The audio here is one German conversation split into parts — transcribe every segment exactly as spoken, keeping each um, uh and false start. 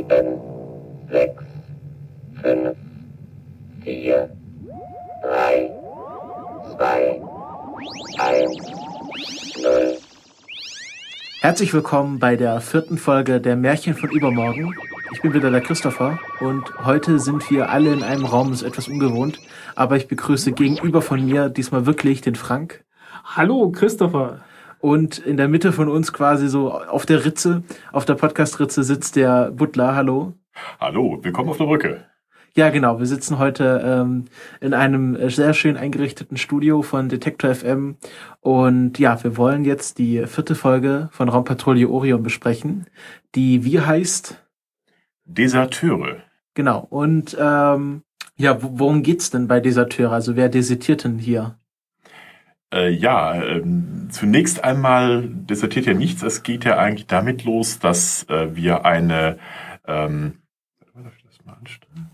sieben, sechs, fünf, vier, drei, zwei, eins, null. Herzlich willkommen bei der vierten Folge der Märchen von übermorgen. Ich bin wieder der Christopher und heute sind wir alle in einem Raum, das ist etwas ungewohnt, aber ich begrüße gegenüber von mir diesmal wirklich den Frank. Hallo Christopher. Und in der Mitte von uns quasi so auf der Ritze, auf der Podcast-Ritze sitzt der Butler. Hallo. Hallo, willkommen auf der Brücke. Ja, genau. Wir sitzen heute ähm, in einem sehr schön eingerichteten Studio von Detektor F M und ja, wir wollen jetzt die vierte Folge von Raumpatrouille Orion besprechen, die wie heißt? Deserteure. Genau. Und ähm, ja, worum geht's denn bei Deserteure? Also wer desertiert denn hier? Äh, ja, ähm, zunächst einmal desertiert ja nichts. Es geht ja eigentlich damit los, dass äh, wir eine ähm, darf ich das mal anstellen?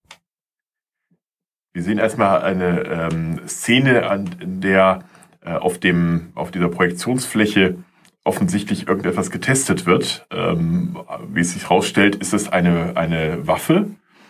Wir sehen erstmal eine ähm, Szene, an, in der äh, auf dem auf dieser Projektionsfläche offensichtlich irgendetwas getestet wird. Ähm, wie es sich herausstellt, ist es eine eine Waffe,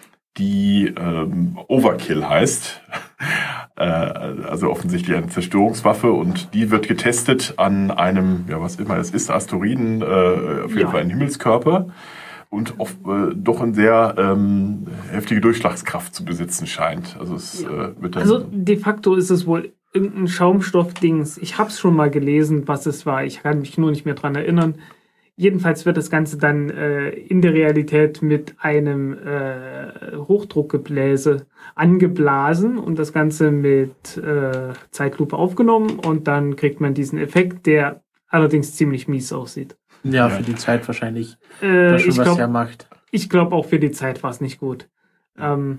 die ähm, Overkill heißt. äh, also offensichtlich eine Zerstörungswaffe, und die wird getestet an einem, ja was immer es ist, Asteroiden, äh, auf jeden Ja. Fall ein Himmelskörper. Und oft, äh, doch eine sehr ähm, heftige Durchschlagskraft zu besitzen scheint. Also es Ja. äh, wird dann Also de facto ist es wohl irgendein Schaumstoffdings. Ich habe es schon mal gelesen, was es war. Ich kann mich nur nicht mehr dran erinnern. Jedenfalls wird das Ganze dann äh, in der Realität mit einem äh, Hochdruckgebläse angeblasen und das Ganze mit äh, Zeitlupe aufgenommen, und dann kriegt man diesen Effekt, der allerdings ziemlich mies aussieht. Ja, Ja. für die Zeit wahrscheinlich. Äh, Das schon ich was glaube hermacht. ich glaub auch für die Zeit war es nicht gut. Ähm,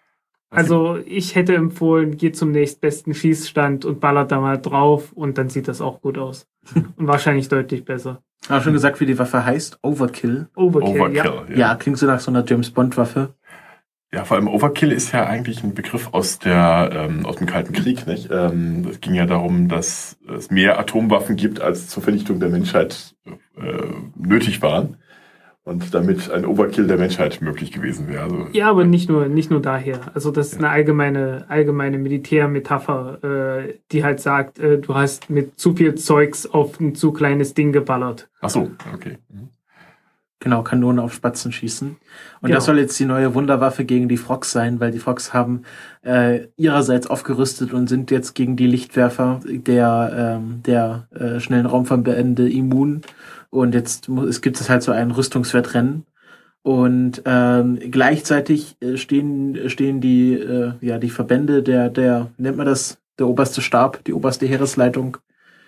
also ich hätte empfohlen, geht zum nächstbesten Schießstand und ballert da mal drauf, und dann sieht das auch gut aus. Und wahrscheinlich deutlich besser. Hast schon gesagt, wie die Waffe heißt? Overkill. Overkill, Overkill. ja. Ja. Ja, klingt so nach so einer James-Bond-Waffe. Ja, vor allem Overkill ist ja eigentlich ein Begriff aus der ähm, aus dem Kalten Krieg, nicht? Ähm, es ging ja darum, dass es mehr Atomwaffen gibt, als zur Vernichtung der Menschheit äh, nötig waren, und damit ein Overkill der Menschheit möglich gewesen wäre. Also, Ja, aber nicht nur, nicht nur daher. Also das ist eine allgemeine, allgemeine Militärmetapher, äh, die halt sagt, äh, du hast mit zu viel Zeugs auf ein zu kleines Ding geballert. ach so, okay. Mhm. Genau, Kanonen auf Spatzen schießen. Und Genau. das soll jetzt die neue Wunderwaffe gegen die Frogs sein, weil die Frogs haben äh, ihrerseits aufgerüstet und sind jetzt gegen die Lichtwerfer der, ähm, der äh, schnellen Raumverbände immun. Und jetzt mu- es gibt es halt so ein Rüstungswettrennen. Und ähm, gleichzeitig äh, stehen stehen die äh, ja die Verbände der der wie nennt man das, der oberste Stab, die oberste Heeresleitung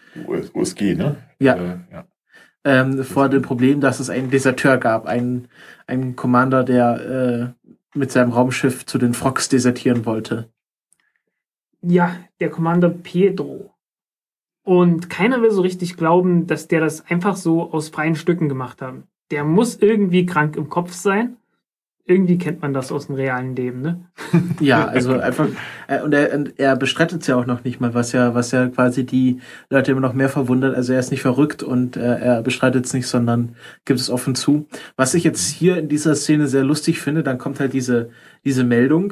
U S G, ne? Ja. Äh, ja. ähm, vor dem Problem, dass es einen Deserteur gab, einen, einen Commander, der äh, mit seinem Raumschiff zu den Frogs desertieren wollte. Ja, der Commander Pedro. Und keiner will so richtig glauben, dass der das einfach so aus freien Stücken gemacht haben. Der muss irgendwie krank im Kopf sein. Irgendwie kennt man das aus dem realen Leben, ne? Ja, also einfach, äh, und er, und er bestreitet es ja auch noch nicht mal, was ja, was ja quasi die Leute immer noch mehr verwundert. Also er ist nicht verrückt und äh, er bestreitet es nicht, sondern gibt es offen zu. Was ich jetzt hier in dieser Szene sehr lustig finde, dann kommt halt diese, diese Meldung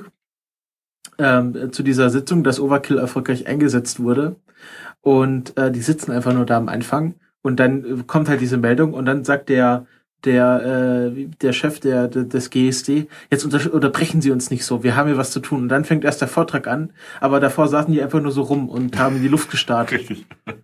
ähm, zu dieser Sitzung, dass Overkill erfolgreich eingesetzt wurde. Und äh, die sitzen einfach nur da am Anfang. Und dann äh, kommt halt diese Meldung und dann sagt der der äh, der Chef der, der des G S D, jetzt unter, unterbrechen Sie uns nicht so, wir haben hier was zu tun. Und dann fängt erst der Vortrag an, aber davor saßen die einfach nur so rum und haben in die Luft gestarrt. Richtig.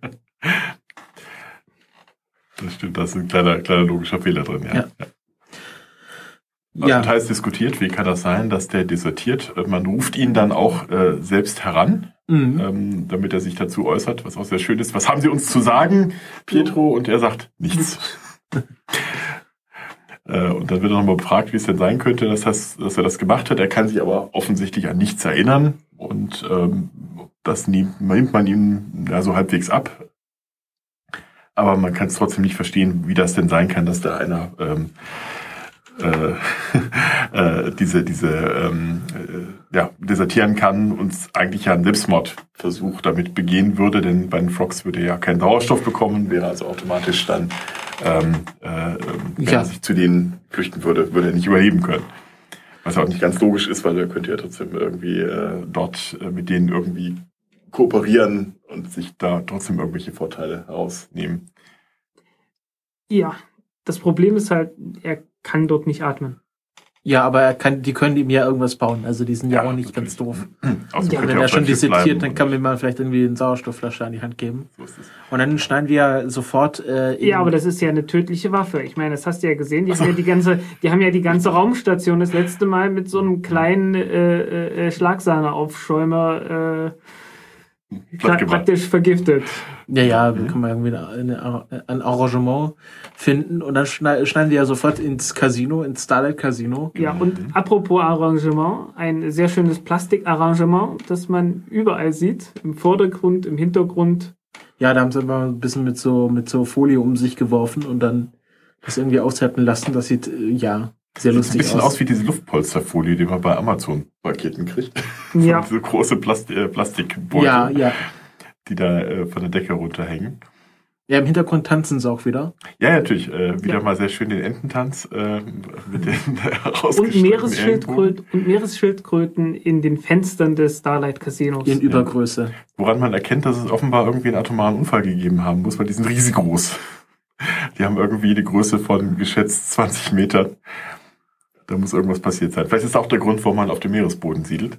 Das stimmt, da ist ein kleiner, kleiner logischer Fehler drin, ja. Ja. ja. Also Ja. Und heißt diskutiert, wie kann das sein, dass der desertiert? Man ruft ihn dann auch äh, selbst heran, Mhm. ähm, damit er sich dazu äußert, was auch sehr schön ist. Was haben Sie uns zu sagen, Pietro? Und er sagt, nichts. äh, und dann wird er nochmal befragt, wie es denn sein könnte, dass, das, dass er das gemacht hat. Er kann sich aber offensichtlich an nichts erinnern. Und ähm, das nimmt, nimmt man ihm ja, so halbwegs ab. Aber man kann es trotzdem nicht verstehen, wie das denn sein kann, dass da einer ähm, äh, äh, diese, diese ähm, äh, ja, desertieren kann und eigentlich ja einen Selbstmordversuch damit begehen würde, denn bei den Frogs würde er ja keinen Sauerstoff bekommen, wäre also automatisch dann ähm, äh, wenn Ja. er sich zu denen flüchten würde, würde er nicht überleben können. Was auch nicht ganz logisch ist, weil er könnte ja trotzdem irgendwie äh, dort äh, mit denen irgendwie kooperieren und sich da trotzdem irgendwelche Vorteile herausnehmen. Ja, das Problem ist halt, er kann dort nicht atmen. Ja, aber er kann, die können ihm ja irgendwas bauen. Also die sind ja, auch nicht natürlich. ganz doof. Außerdem Ja, könnte Wenn er er auf schon seinem Schiff dissertiert, bleiben dann kann und- man mal vielleicht irgendwie eine Sauerstoffflasche an die Hand geben. So ist es. Und dann schneiden wir ja sofort äh, in, Ja, aber das ist ja eine tödliche Waffe. Ich meine, das hast du ja gesehen. Die haben ja die ganze, die haben ja die ganze Raumstation das letzte Mal mit so einem kleinen äh, äh, Schlagsahne-Aufschäumer äh, Platt gemacht. praktisch vergiftet. Ja, ja, Mhm. wir können mal irgendwie eine, eine, ein Arrangement finden und dann schneiden, schneiden wir ja sofort ins Casino, ins Starlight Casino. Ja, und apropos Arrangement, ein sehr schönes Plastikarrangement, das man überall sieht. Im Vordergrund, im Hintergrund. Ja, da haben sie immer ein bisschen mit so, mit so Folie um sich geworfen und dann das irgendwie aushärten lassen. Das sieht, äh, ja, sehr Sieht ein lustig bisschen aus. aus wie diese Luftpolsterfolie, die man bei Amazon-Paketen kriegt. Ja. So große Plast äh, Plastikbeutel, Ja, ja. die da äh, von der Decke runterhängen. Ja, im Hintergrund tanzen sie auch wieder. Ja, natürlich. Äh, wieder Ja. mal sehr schön den Ententanz äh, mit den Und, rausgestreckten Ellenbogen. Meeresschildkröten, und Meeresschildkröten in den Fenstern des Starlight Casinos. In Übergröße. Woran man erkennt, dass es offenbar irgendwie einen atomaren Unfall gegeben haben muss, weil die sind riesig groß. Die haben irgendwie die Größe von geschätzt zwanzig Metern. Da muss irgendwas passiert sein. Vielleicht ist das auch der Grund, warum man auf dem Meeresboden siedelt.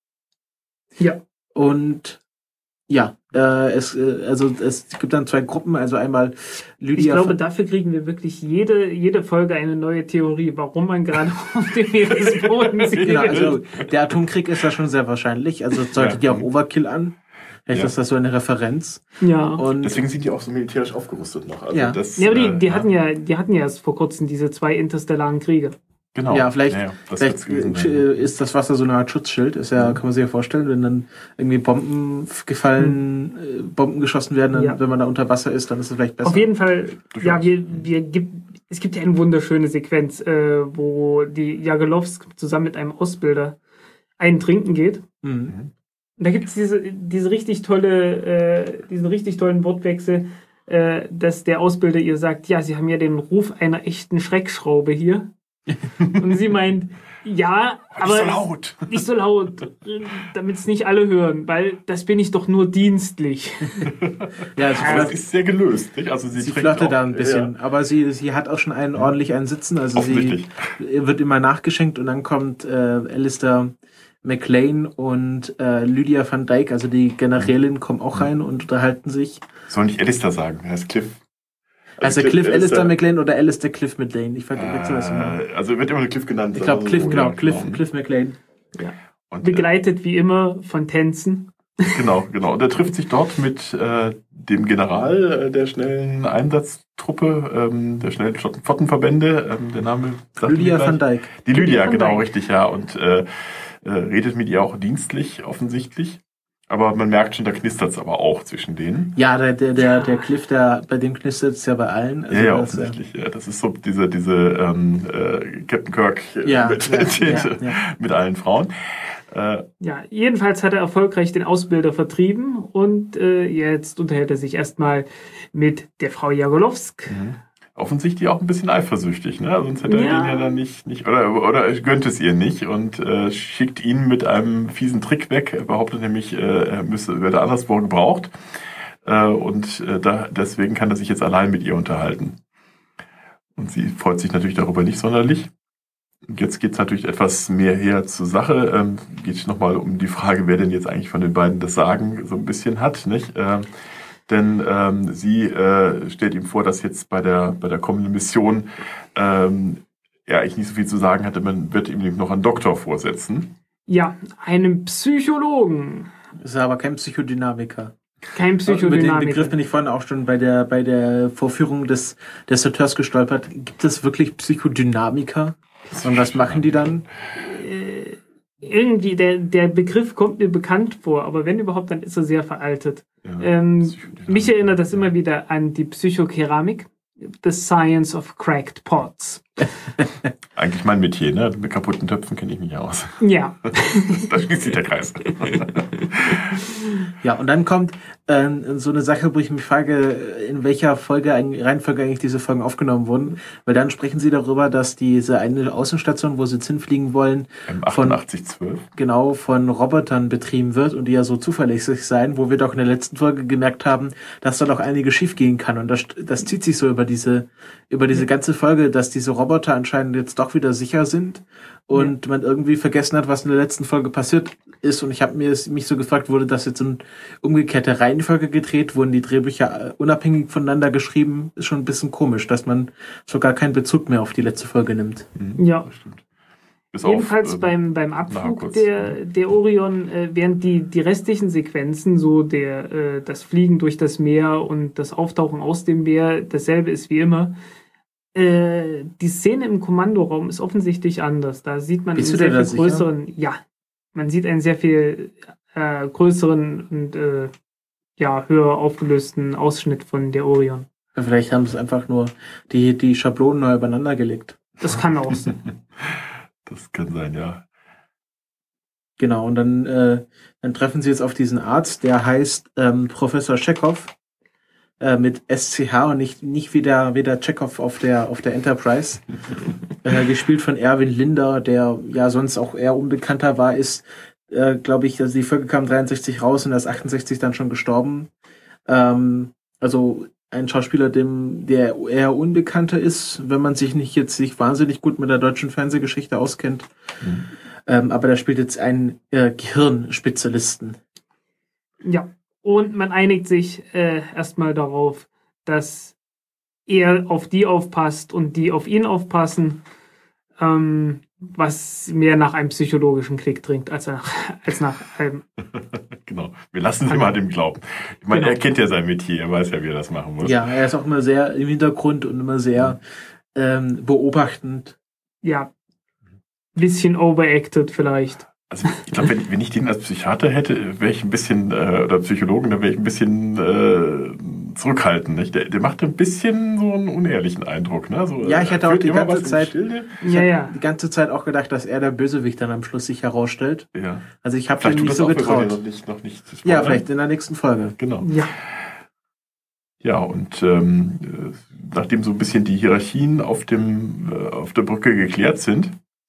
Ja. Und ja, äh, es, äh, also es gibt dann zwei Gruppen, also einmal Lydia. Ich glaube, von- dafür kriegen wir wirklich jede, jede Folge eine neue Theorie, warum man gerade auf dem Meeresboden sieht. Genau, also der Atomkrieg ist ja schon sehr wahrscheinlich. Also es deutet ja Ja. auch Overkill an. Vielleicht Ja. ist das so eine Referenz. ja. Und Deswegen sind die auch so militärisch aufgerüstet noch. Also Ja. das, Ja, aber die, äh, die hatten ja, die hatten ja erst vor kurzem diese zwei interstellaren Kriege. Genau. ja, vielleicht, Ja, ja, das vielleicht wird's gewesen äh, sein. ist das Wasser so eine Art Schutzschild. Ist ja, kann man sich ja vorstellen, wenn dann irgendwie Bomben gefallen, äh, Bomben geschossen werden, dann, Ja. wenn man da unter Wasser ist, dann ist es vielleicht besser. Auf jeden Fall, Durchaus. ja, wir, wir gibt, es gibt ja eine wunderschöne Sequenz, äh, wo die Jagelowsk zusammen mit einem Ausbilder einen trinken geht. Mhm. Und da gibt es diese, diese richtig tolle, äh, diesen richtig tollen Wortwechsel, äh, dass der Ausbilder ihr sagt, ja, sie haben ja den Ruf einer echten Schreckschraube hier. Und sie meint, ja, Aber aber nicht so laut. nicht so laut, damit es nicht alle hören, weil das bin ich doch nur dienstlich. Ja, also Aber das ist sehr gelöst. Nicht? Also sie, sie trinkt flirtet auch- da ein bisschen, aber sie, sie hat auch schon einen ordentlich einen Sitzen, also sie Offensichtlich. wird immer nachgeschenkt und dann kommt äh, Alistair McLean und äh, Lydia van Dijk, also die Generälin, kommen auch rein und unterhalten sich. Soll nicht Alistair sagen, er ist Cliff. Also Cliff Alistair McLean oder Alistair Cliff McLean? Ich fand wechsel das immer. Äh, also wird immer nur Cliff genannt. Ich glaube Cliff, Also, genau, ja, Cliff, Cliff McLean. Und, äh, Begleitet wie immer von Tänzen. Genau, genau. Und er trifft sich dort mit äh, dem General äh, der schnellen Einsatztruppe, ähm, der schnellen Flot- Flottenverbände. Ähm, der Name sagt Lydia mir van gleich. Dijk. Die Lydia, Van genau, Dijk. richtig, ja. Und äh, äh, redet mit ihr auch dienstlich, offensichtlich. Aber man merkt schon, da knistert es aber auch zwischen denen. Ja, der, der, der, der Cliff, der, bei dem knistert es ja bei allen. Also ja, ja, das, äh, offensichtlich. Ja, das ist so diese, diese ähm, äh, Captain Kirk äh, Ja, mit, ja, mit, ja, ja. mit allen Frauen. Äh, Ja, jedenfalls hat er erfolgreich den Ausbilder vertrieben und äh, jetzt unterhält er sich erstmal mit der Frau Jagolowsk. offensichtlich auch ein bisschen eifersüchtig, ne? Sonst hätte er Ja. ihn ja dann nicht, nicht oder, oder er gönnt es ihr nicht und äh, schickt ihn mit einem fiesen Trick weg. Er behauptet nämlich, äh, er müsse, werde anderswo gebraucht. Äh, und äh, da, deswegen kann er sich jetzt allein mit ihr unterhalten. Und sie freut sich natürlich darüber nicht sonderlich. Und jetzt geht es natürlich etwas mehr her zur Sache. Ähm, geht nochmal um die Frage, wer denn jetzt eigentlich von den beiden das Sagen so ein bisschen hat, nicht? Ähm, denn ähm, sie äh, stellt ihm vor, dass jetzt bei der, bei der kommenden Mission ähm, er eigentlich nicht so viel zu sagen hatte. Man wird ihm nämlich noch einen Doktor vorsetzen. Ja, einem Psychologen. ist aber kein Psychodynamiker. Kein Über den Psychodynamiker. Begriff bin ich vorhin auch schon bei der, bei der Vorführung des Deserteurs gestolpert. Gibt es wirklich Psychodynamiker? Und was machen die dann? Äh, irgendwie, der, der Begriff kommt mir bekannt vor, aber wenn überhaupt, dann ist er sehr veraltet. Ja, Ähm, Psychodynamiker. mich erinnert das immer wieder an die Psychokeramik. The Science of Cracked Pots. Eigentlich mein Metier, ne? Mit kaputten Töpfen kenne ich mich aus. Ja. Da schließt sich der Kreis. Ja, und dann kommt äh, so eine Sache, wo ich mich frage, in welcher Folge, Reihenfolge eigentlich diese Folgen aufgenommen wurden. Weil dann sprechen sie darüber, dass diese eine Außenstation, wo sie jetzt hinfliegen wollen, M von, achtundachtzig zwölf. genau, von Robotern betrieben wird und die ja so zuverlässig sein, wo wir doch in der letzten Folge gemerkt haben, dass da doch einige schief gehen kann. Und das, das zieht sich so über diese, über diese ganze Folge, dass diese Roboter anscheinend jetzt doch wieder sicher sind und ja. man irgendwie vergessen hat, was in der letzten Folge passiert ist. Und ich habe mir mich so gefragt, wurde das jetzt in umgekehrte Reihenfolge gedreht? Wurden die Drehbücher unabhängig voneinander geschrieben? Ist schon ein bisschen komisch, dass man sogar keinen Bezug mehr auf die letzte Folge nimmt. Mhm, ja, das stimmt. Bis Jedenfalls auf, äh, beim, beim Abflug der, der Orion, äh, während die, die restlichen Sequenzen, so der, äh, das Fliegen durch das Meer und das Auftauchen aus dem Meer, dasselbe ist wie immer. Äh, die Szene im Kommandoraum ist offensichtlich anders. Da sieht man einen sehr viel größeren, sicher? ja, man sieht einen sehr viel äh, größeren und äh, ja, höher aufgelösten Ausschnitt von der Orion. Ja, vielleicht haben sie einfach nur die, die Schablonen neu übereinander gelegt. Das kann auch sein. Das kann sein, ja. Genau, und dann, äh, dann treffen sie jetzt auf diesen Arzt, der heißt ähm, Professor Chekhov äh, mit S C H und nicht, nicht wie der, wie der Chekhov auf der, auf der Enterprise. äh, gespielt von Erwin Linder, der ja sonst auch eher unbekannter war, ist, äh, glaube ich, also die Folge kam dreiundsechzig raus und er ist achtundsechzig dann schon gestorben. Ähm, also ein Schauspieler, dem der eher unbekannter ist, wenn man sich nicht jetzt sich wahnsinnig gut mit der deutschen Fernsehgeschichte auskennt. Mhm. Ähm, aber der spielt jetzt einen äh, Gehirnspezialisten. Ja, und man einigt sich äh, erstmal darauf, dass er auf die aufpasst und die auf ihn aufpassen, ähm, was mehr nach einem psychologischen Klick dringt, als nach, als nach einem... Genau, wir lassen es immer dem glauben. Ich meine, genau. Er kennt ja sein Metier, er weiß ja, wie er das machen muss. Ja, er ist auch immer sehr im Hintergrund und immer sehr ähm, beobachtend. Ja, bisschen overacted vielleicht. Also ich glaube, wenn, wenn ich den als Psychiater hätte, wäre ich ein bisschen, äh, oder Psychologen, dann wäre ich ein bisschen äh, zurückhaltend. Nicht? Der, der macht ein bisschen so einen unehrlichen Eindruck. Ne? So, ja, ich hatte auch die ganze Zeit, ich ja, ja. die ganze Zeit auch gedacht, dass er der Bösewicht dann am Schluss sich herausstellt. Ja. Also ich habe ihm nicht so getraut. Noch nicht, noch nicht ja, vielleicht in der nächsten Folge. Genau. Ja. Ja, und ähm, nachdem so ein bisschen die Hierarchien auf dem äh, auf der Brücke geklärt sind,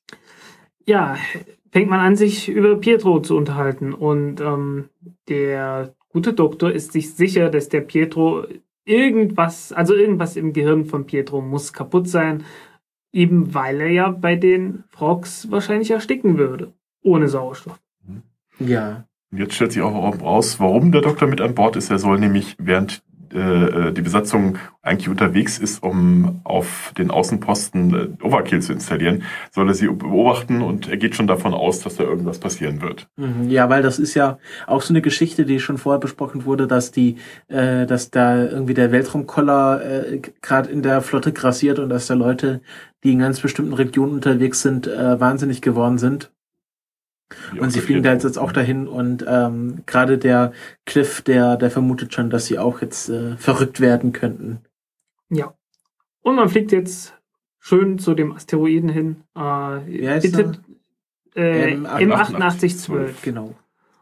ja, fängt man an, sich über Pietro zu unterhalten. Und ähm, der gute Doktor ist sich sicher, dass der Pietro irgendwas, also irgendwas im Gehirn von Pietro muss kaputt sein, eben weil er ja bei den Frogs wahrscheinlich ersticken würde, ohne Sauerstoff. Ja. Und jetzt stellt sich auch raus, warum der Doktor mit an Bord ist. Er soll nämlich, während äh, die Besatzung eigentlich unterwegs ist, um auf den Außenposten äh, Overkill zu installieren, soll er sie beobachten und er geht schon davon aus, dass da irgendwas passieren wird. Ja, weil das ist ja auch so eine Geschichte, die schon vorher besprochen wurde, dass die, äh, dass da irgendwie der Weltraumkoller äh, gerade in der Flotte grassiert und dass da Leute, die in ganz bestimmten Regionen unterwegs sind, äh, wahnsinnig geworden sind. Wie und sie fliegen da jetzt, jetzt auch dahin und ähm, gerade der Cliff, der der vermutet schon, dass sie auch jetzt äh, verrückt werden könnten. Ja. Und man fliegt jetzt schön zu dem Asteroiden hin. Äh, Wie heißt bitte, äh, M achtundachtzig zwölf. Genau.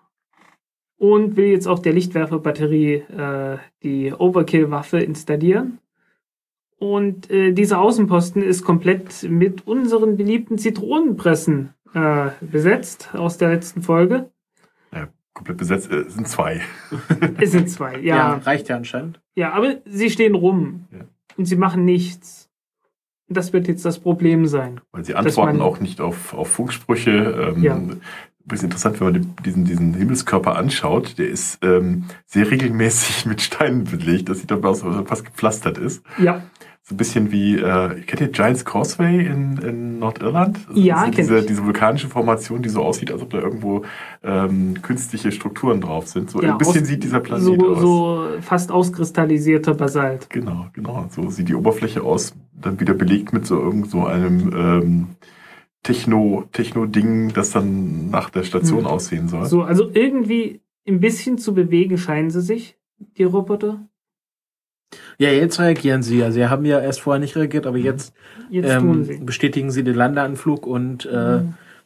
Und will jetzt auf der Lichtwerferbatterie äh, die Overkill-Waffe installieren. Und äh, dieser Außenposten ist komplett mit unseren beliebten Zitronenpressen Äh, besetzt aus der letzten Folge. Ja, komplett besetzt, äh, sind zwei. Es sind zwei, ja. Ja, reicht ja anscheinend. Ja, aber sie stehen rum ja. und sie machen nichts. Das wird jetzt das Problem sein. Weil sie antworten auch nicht auf, auf Funksprüche. Ähm, ja. Ist interessant, wenn man diesen, diesen Himmelskörper anschaut. Der ist ähm, sehr regelmäßig mit Steinen belegt. Das sieht doch aus, als ob fast gepflastert ist. Ja. So ein bisschen wie, äh, kennt ihr Giant's Causeway in, in Nordirland? Also ja, diese, kenn diese, ich. diese vulkanische Formation, die so aussieht, als ob da irgendwo ähm, künstliche Strukturen drauf sind. So ja, ein bisschen aus, sieht dieser Planet so, aus. So fast auskristallisierter Basalt. Genau, genau. So sieht die Oberfläche aus, dann wieder belegt mit so irgend so einem ähm, Techno, Techno-Ding, das dann nach der Station hm. aussehen soll. So, also irgendwie ein bisschen zu bewegen scheinen sie sich, die Roboter. Ja, jetzt reagieren sie ja. Sie haben ja erst vorher nicht reagiert, aber jetzt, jetzt ähm, tun sie. bestätigen sie den Landeanflug und äh, mhm.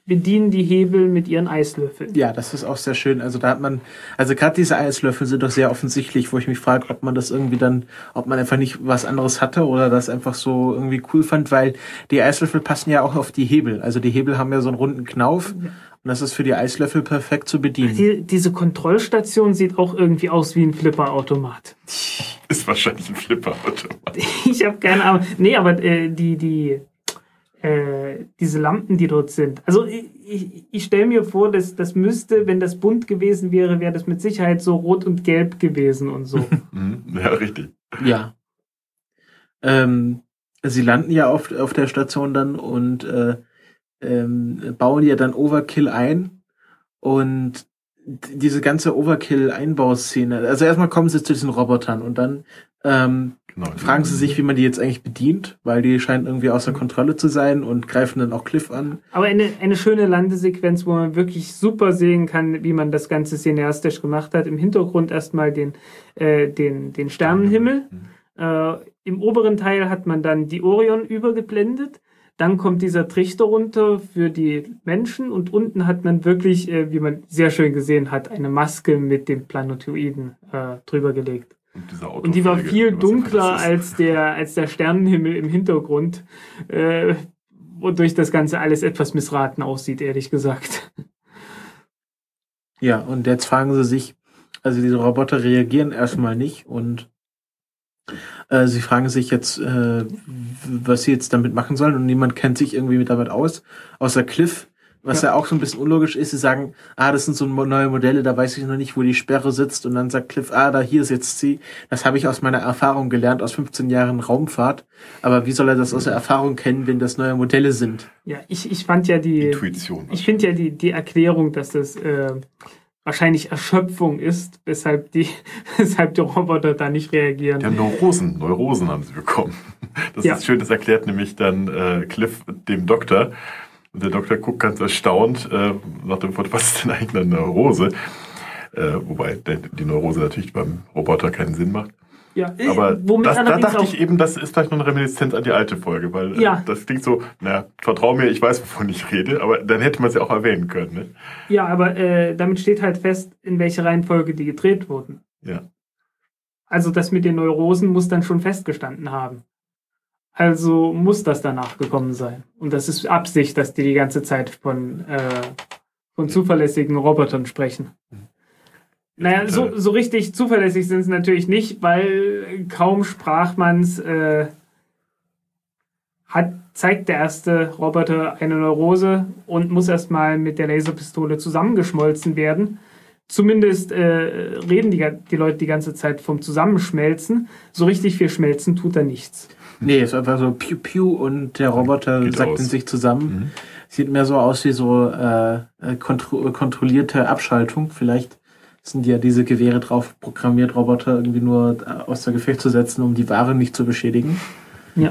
bedienen die Hebel mit ihren Eislöffeln. Ja, das ist auch sehr schön. Also da hat man, also gerade diese Eislöffel sind doch sehr offensichtlich, wo ich mich frage, ob man das irgendwie dann, ob man einfach nicht was anderes hatte oder das einfach so irgendwie cool fand, weil die Eislöffel passen ja auch auf die Hebel. Also die Hebel haben ja so einen runden Knauf und das ist für die Eislöffel perfekt zu bedienen. Die, diese Kontrollstation sieht auch irgendwie aus wie ein Flipperautomat. Ist wahrscheinlich ein Flipperautomat. Ich habe keine Ahnung. Nee, aber äh, die, die, äh, diese Lampen, die dort sind. Also ich, ich, ich stelle mir vor, dass das müsste, wenn das bunt gewesen wäre, wäre das mit Sicherheit so rot und gelb gewesen und so. Ja, richtig. Ja. Ähm, sie landen ja auf, auf der Station dann und äh, ähm, bauen ja dann Overkill ein. Und diese ganze Overkill-Einbauszene, also erstmal kommen sie zu diesen Robotern und dann ähm, genau, fragen sie sich, wie man die jetzt eigentlich bedient, weil die scheinen irgendwie außer Kontrolle zu sein und greifen dann auch Cliff an. Aber eine, eine schöne Landesequenz, wo man wirklich super sehen kann, wie man das Ganze cineastisch gemacht hat. Im Hintergrund erstmal den, äh, den, den Sternenhimmel. Mhm. Äh, im oberen Teil hat man dann die Orion übergeblendet. Dann kommt dieser Trichter runter für die Menschen und unten hat man wirklich, äh, wie man sehr schön gesehen hat, eine Maske mit dem Planetoiden äh, drüber gelegt. Und, und die war viel dunkler als der, als der Sternenhimmel im Hintergrund, äh, wodurch das Ganze alles etwas missraten aussieht, ehrlich gesagt. Ja, und jetzt fragen sie sich, also diese Roboter reagieren erstmal nicht und Äh, sie fragen sich jetzt, äh, was sie jetzt damit machen sollen und niemand kennt sich irgendwie mit damit aus, außer Cliff, was ja. ja auch so ein bisschen unlogisch ist. Sie sagen, ah, das sind so neue Modelle, da weiß ich noch nicht, wo die Sperre sitzt und dann sagt Cliff, ah, da hier sitzt sie. Das habe ich aus meiner Erfahrung gelernt, aus fünfzehn Jahren Raumfahrt. Aber wie soll er das aus der Erfahrung kennen, wenn das neue Modelle sind? Ja, ich, ich fand ja die... Intuition. Ich finde ja die, die Erklärung, dass das... Äh, wahrscheinlich Erschöpfung ist, weshalb die, weshalb die Roboter da nicht reagieren. Die haben Neurosen, Neurosen haben sie bekommen. Das ja. ist schön, das erklärt nämlich dann äh, Cliff dem Doktor. Und der Doktor guckt ganz erstaunt äh, nach dem Wort, was ist denn eigentlich eine Neurose? Äh, wobei der, die Neurose natürlich beim Roboter keinen Sinn macht. Ja, aber das, da dachte ich eben, das ist vielleicht noch eine Reminiszenz an die alte Folge, weil ja. äh, das klingt so, naja, vertrau mir, ich weiß, wovon ich rede, aber dann hätte man es ja auch erwähnen können. Ne? Ja, aber äh, damit steht halt fest, in welche Reihenfolge die gedreht wurden. Ja. Also das mit den Neurosen muss dann schon festgestanden haben. Also muss das danach gekommen sein. Und das ist Absicht, dass die die ganze Zeit von, äh, von zuverlässigen Robotern sprechen. Naja, so, so richtig zuverlässig sind es natürlich nicht, weil kaum sprach man's, äh, hat, zeigt der erste Roboter eine Neurose und muss erstmal mit der Laserpistole zusammengeschmolzen werden. Zumindest äh, reden die, die Leute die ganze Zeit vom Zusammenschmelzen. So richtig viel schmelzen tut er nichts. Nee, es ist einfach so piu piu und der Roboter Geht sackt aus. in sich zusammen. Mhm. Sieht mehr so aus wie so äh, kontro- kontrollierte Abschaltung. Vielleicht sind ja diese Gewehre drauf programmiert, Roboter irgendwie nur außer Gefecht zu setzen, um die Ware nicht zu beschädigen. Ja.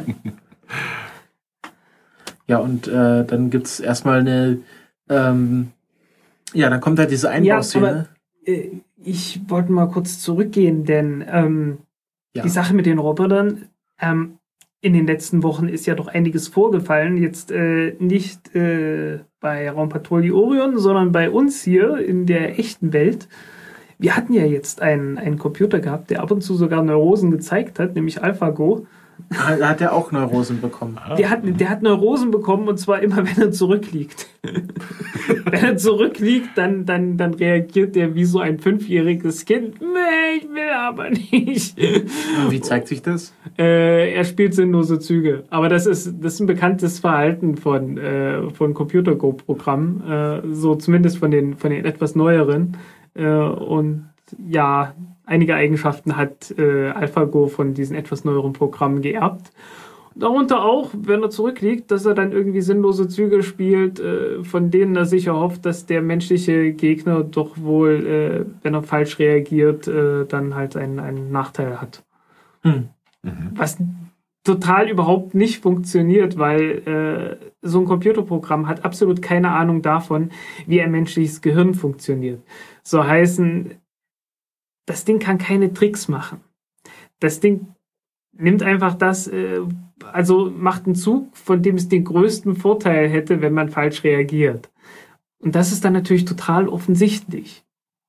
Ja, und äh, dann gibt's erstmal eine, ähm, ja, dann kommt halt diese Einbauszene. Ja, aber, äh, ich wollte mal kurz zurückgehen, denn ähm, ja. die Sache mit den Robotern, ähm, in den letzten Wochen ist ja doch einiges vorgefallen. Jetzt äh, nicht äh, bei Raumpatrouille Orion, sondern bei uns hier in der echten Welt. Wir hatten ja jetzt einen, einen Computer gehabt, der ab und zu sogar Neurosen gezeigt hat, nämlich AlphaGo. Da hat er auch Neurosen bekommen. Der hat, der hat Neurosen bekommen und zwar immer, wenn er zurückliegt. Wenn er zurückliegt, dann, dann, dann reagiert der wie so ein fünfjähriges Kind. Nee, ich will aber nicht. Und wie zeigt sich das? Äh, er spielt sinnlose Züge. Aber das ist, das ist ein bekanntes Verhalten von, äh, von Computer-Go-Programmen. Äh, so zumindest von den, von den etwas neueren. Äh, und ja, einige Eigenschaften hat äh, AlphaGo von diesen etwas neueren Programmen geerbt. Darunter auch, wenn er zurückliegt, dass er dann irgendwie sinnlose Züge spielt, äh, von denen er sich erhofft, dass der menschliche Gegner doch wohl, äh, wenn er falsch reagiert, äh, dann halt einen, einen Nachteil hat. Hm. Mhm. Was total überhaupt nicht funktioniert, weil äh, so ein Computerprogramm hat absolut keine Ahnung davon, wie ein menschliches Gehirn funktioniert. So heißen, das Ding kann keine Tricks machen. Das Ding nimmt einfach das, äh, also macht einen Zug, von dem es den größten Vorteil hätte, wenn man falsch reagiert. Und das ist dann natürlich total offensichtlich.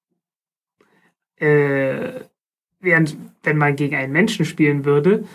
Äh, während, wenn man gegen einen Menschen spielen würde,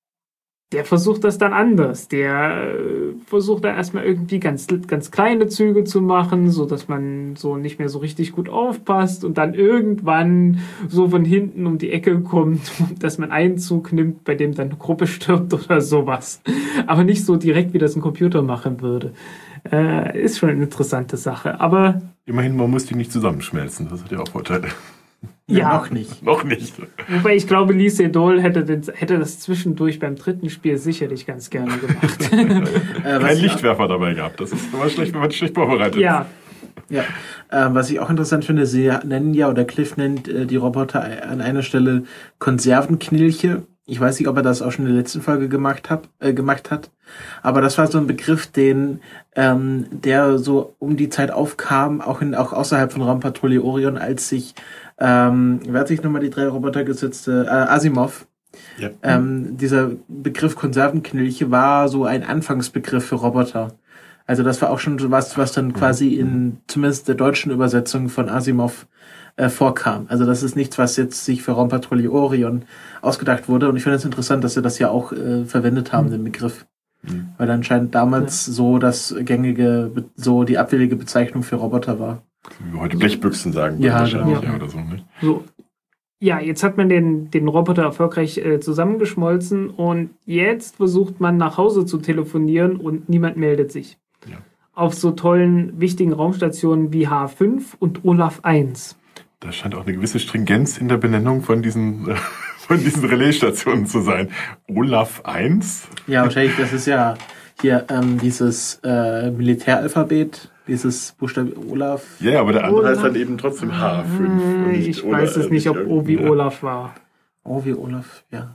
der versucht das dann anders. Der äh, versucht dann erstmal irgendwie ganz, ganz kleine Züge zu machen, so dass man so nicht mehr so richtig gut aufpasst und dann irgendwann so von hinten um die Ecke kommt, dass man einen Zug nimmt, bei dem dann eine Gruppe stirbt oder sowas. Aber nicht so direkt, wie das ein Computer machen würde. Äh, ist schon eine interessante Sache. Aber immerhin, man muss die nicht zusammenschmelzen. Das hat ja auch Vorteile. Ja, ja, noch nicht. Noch nicht. Wobei ich glaube, Lee Sedol hätte, den, hätte das zwischendurch beim dritten Spiel sicherlich ganz gerne gemacht. Äh, was Kein ich Lichtwerfer dabei gehabt. Das ist immer schlecht, wenn man schlecht vorbereitet Ja, auch, ja, äh, was ich auch interessant finde, sie nennen ja, oder Cliff nennt äh, die Roboter an einer Stelle Konservenknilche. Ich weiß nicht, ob er das auch schon in der letzten Folge gemacht hat, äh, gemacht hat. Aber das war so ein Begriff, den, ähm, der so um die Zeit aufkam, auch in, auch außerhalb von Raumpatrouille Orion, als sich, ähm, wer hat sich nochmal die drei Roboter gesetzt? Äh, Asimov. Ja. Ähm, dieser Begriff Konservenknilche war so ein Anfangsbegriff für Roboter. Also das war auch schon so was, was dann quasi in zumindest der deutschen Übersetzung von Asimov äh, vorkam. Also das ist nichts, was jetzt sich für Raumpatrouille Orion ausgedacht wurde. Und ich finde es interessant, dass sie das ja auch äh, verwendet haben, mhm. den Begriff. Mhm. Weil anscheinend damals ja. so das gängige, so die abwegige Bezeichnung für Roboter war. Wie wir heute Blechbüchsen sagen. Ja, wahrscheinlich, genau. Ja, oder so, nicht? so. Ja, jetzt hat man den, den Roboter erfolgreich äh, zusammengeschmolzen und jetzt versucht man nach Hause zu telefonieren und niemand meldet sich. Ja. Auf so tollen, wichtigen Raumstationen wie H fünf und Olaf eins. Da scheint auch eine gewisse Stringenz in der Benennung von diesen, äh, von diesen Relaisstationen zu sein. Olaf eins? Ja, wahrscheinlich, das ist ja hier ähm, dieses äh, Militäralphabet, dieses Buchstabe Olaf. Ja, aber der andere Olaf. heißt dann eben trotzdem H fünf. Und nicht Ich Olaf, weiß es nicht, ob O wie irgendwie- Olaf war. Oh, wie Olaf, ja.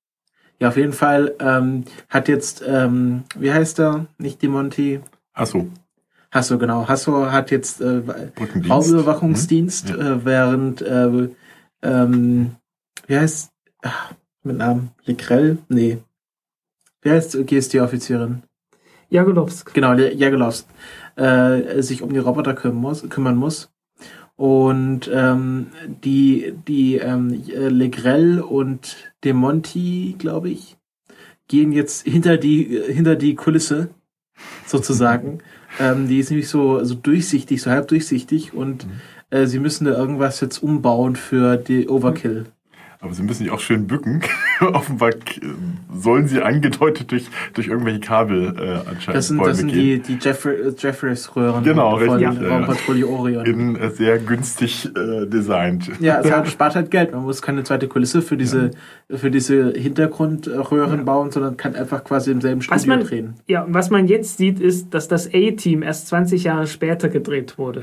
Ja, auf jeden Fall ähm, hat jetzt, ähm, wie heißt er? Nicht Demonti. Ach so, Hasso, genau. Hasso hat jetzt äh, Brückendienst. Raumüberwachungsdienst, Mhm. Ja. äh, während, äh, ähm, wie heißt, ach, mit Namen, Legrell? Nee. Wie heißt G S T-Offizierin? Jagelowsk. Genau, Jagelowsk, äh, sich um die Roboter kümmern muss. Kümmern muss. Und ähm, die, die ähm, Legrell und Demonti, glaube ich, gehen jetzt hinter die, hinter die Kulisse, sozusagen. ähm, die ist nämlich so, so durchsichtig, so halb durchsichtig und äh, sie müssen da irgendwas jetzt umbauen für die Overkill. Aber sie müssen sich auch schön bücken. Offenbar äh, sollen sie angedeutet durch, durch irgendwelche Kabel äh, anscheinend Das sind, Bäume das sind gehen. die, die Jeffrey, Jeffreys-Röhren Genau, von richtig, ja. Raumpatrouille Orion. In äh, sehr günstig äh, designt. Ja, es hat, spart halt Geld. Man muss keine zweite Kulisse für diese, für diese Hintergrundröhren Ja. bauen, sondern kann einfach quasi im selben Was Studio man, drehen. ja, und was man jetzt sieht, ist, dass das A-Team erst zwanzig Jahre später gedreht wurde.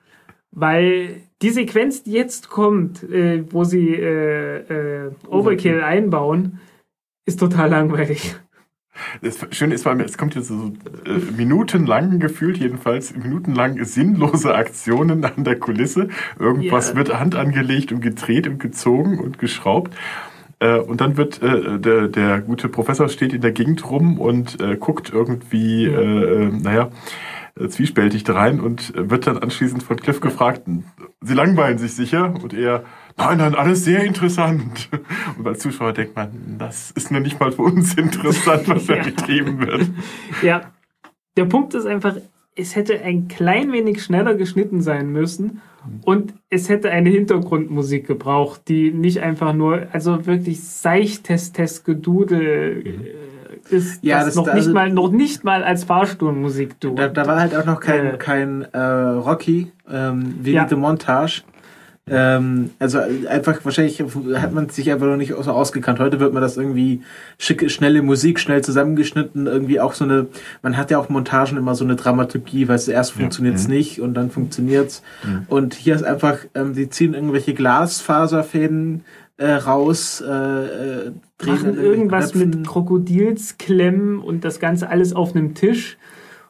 Weil die Sequenz, die jetzt kommt, äh, wo sie äh, äh, Overkill einbauen, ist total langweilig. Das Schöne ist, weil es kommt jetzt so äh, minutenlang, gefühlt jedenfalls, minutenlang sinnlose Aktionen an der Kulisse. Irgendwas Ja. wird Hand angelegt und gedreht und gezogen und geschraubt. Äh, und dann wird äh, der, der gute Professor steht in der Gegend rum und äh, guckt irgendwie, Ja. äh, äh, naja, äh, zwiespältig da rein und äh, wird dann anschließend von Cliff gefragt, Sie langweilen sich sicher? Und er, nein, nein, alles sehr interessant. Und als Zuschauer denkt man, das ist noch nicht mal für uns interessant, was da Ja. getrieben wird. Ja, der Punkt ist einfach, es hätte ein klein wenig schneller geschnitten sein müssen und es hätte eine Hintergrundmusik gebraucht, die nicht einfach nur, also wirklich seichtes Gedudel äh, ist, Ja, das, das- noch, also- nicht mal, noch nicht mal als Fahrstuhlmusik tut. Da, da war halt auch noch kein, Äh. kein äh, Rocky, ähm, wie Ja. die Montage. Ähm, also einfach, wahrscheinlich hat man sich einfach noch nicht so ausgekannt. Heute wird man das irgendwie schicke, schnelle Musik, schnell zusammengeschnitten, irgendwie auch so eine, man hat ja auch Montagen immer so eine Dramaturgie, weil es erst Ja. funktioniert's Mhm. nicht und dann funktioniert's. Mhm. Und hier ist einfach, ähm, die ziehen irgendwelche Glasfaserfäden äh, raus, äh, äh, drehen Machen an irgendwelchen irgendwas Knöpfen. mit Krokodilsklemmen und das Ganze alles auf einem Tisch.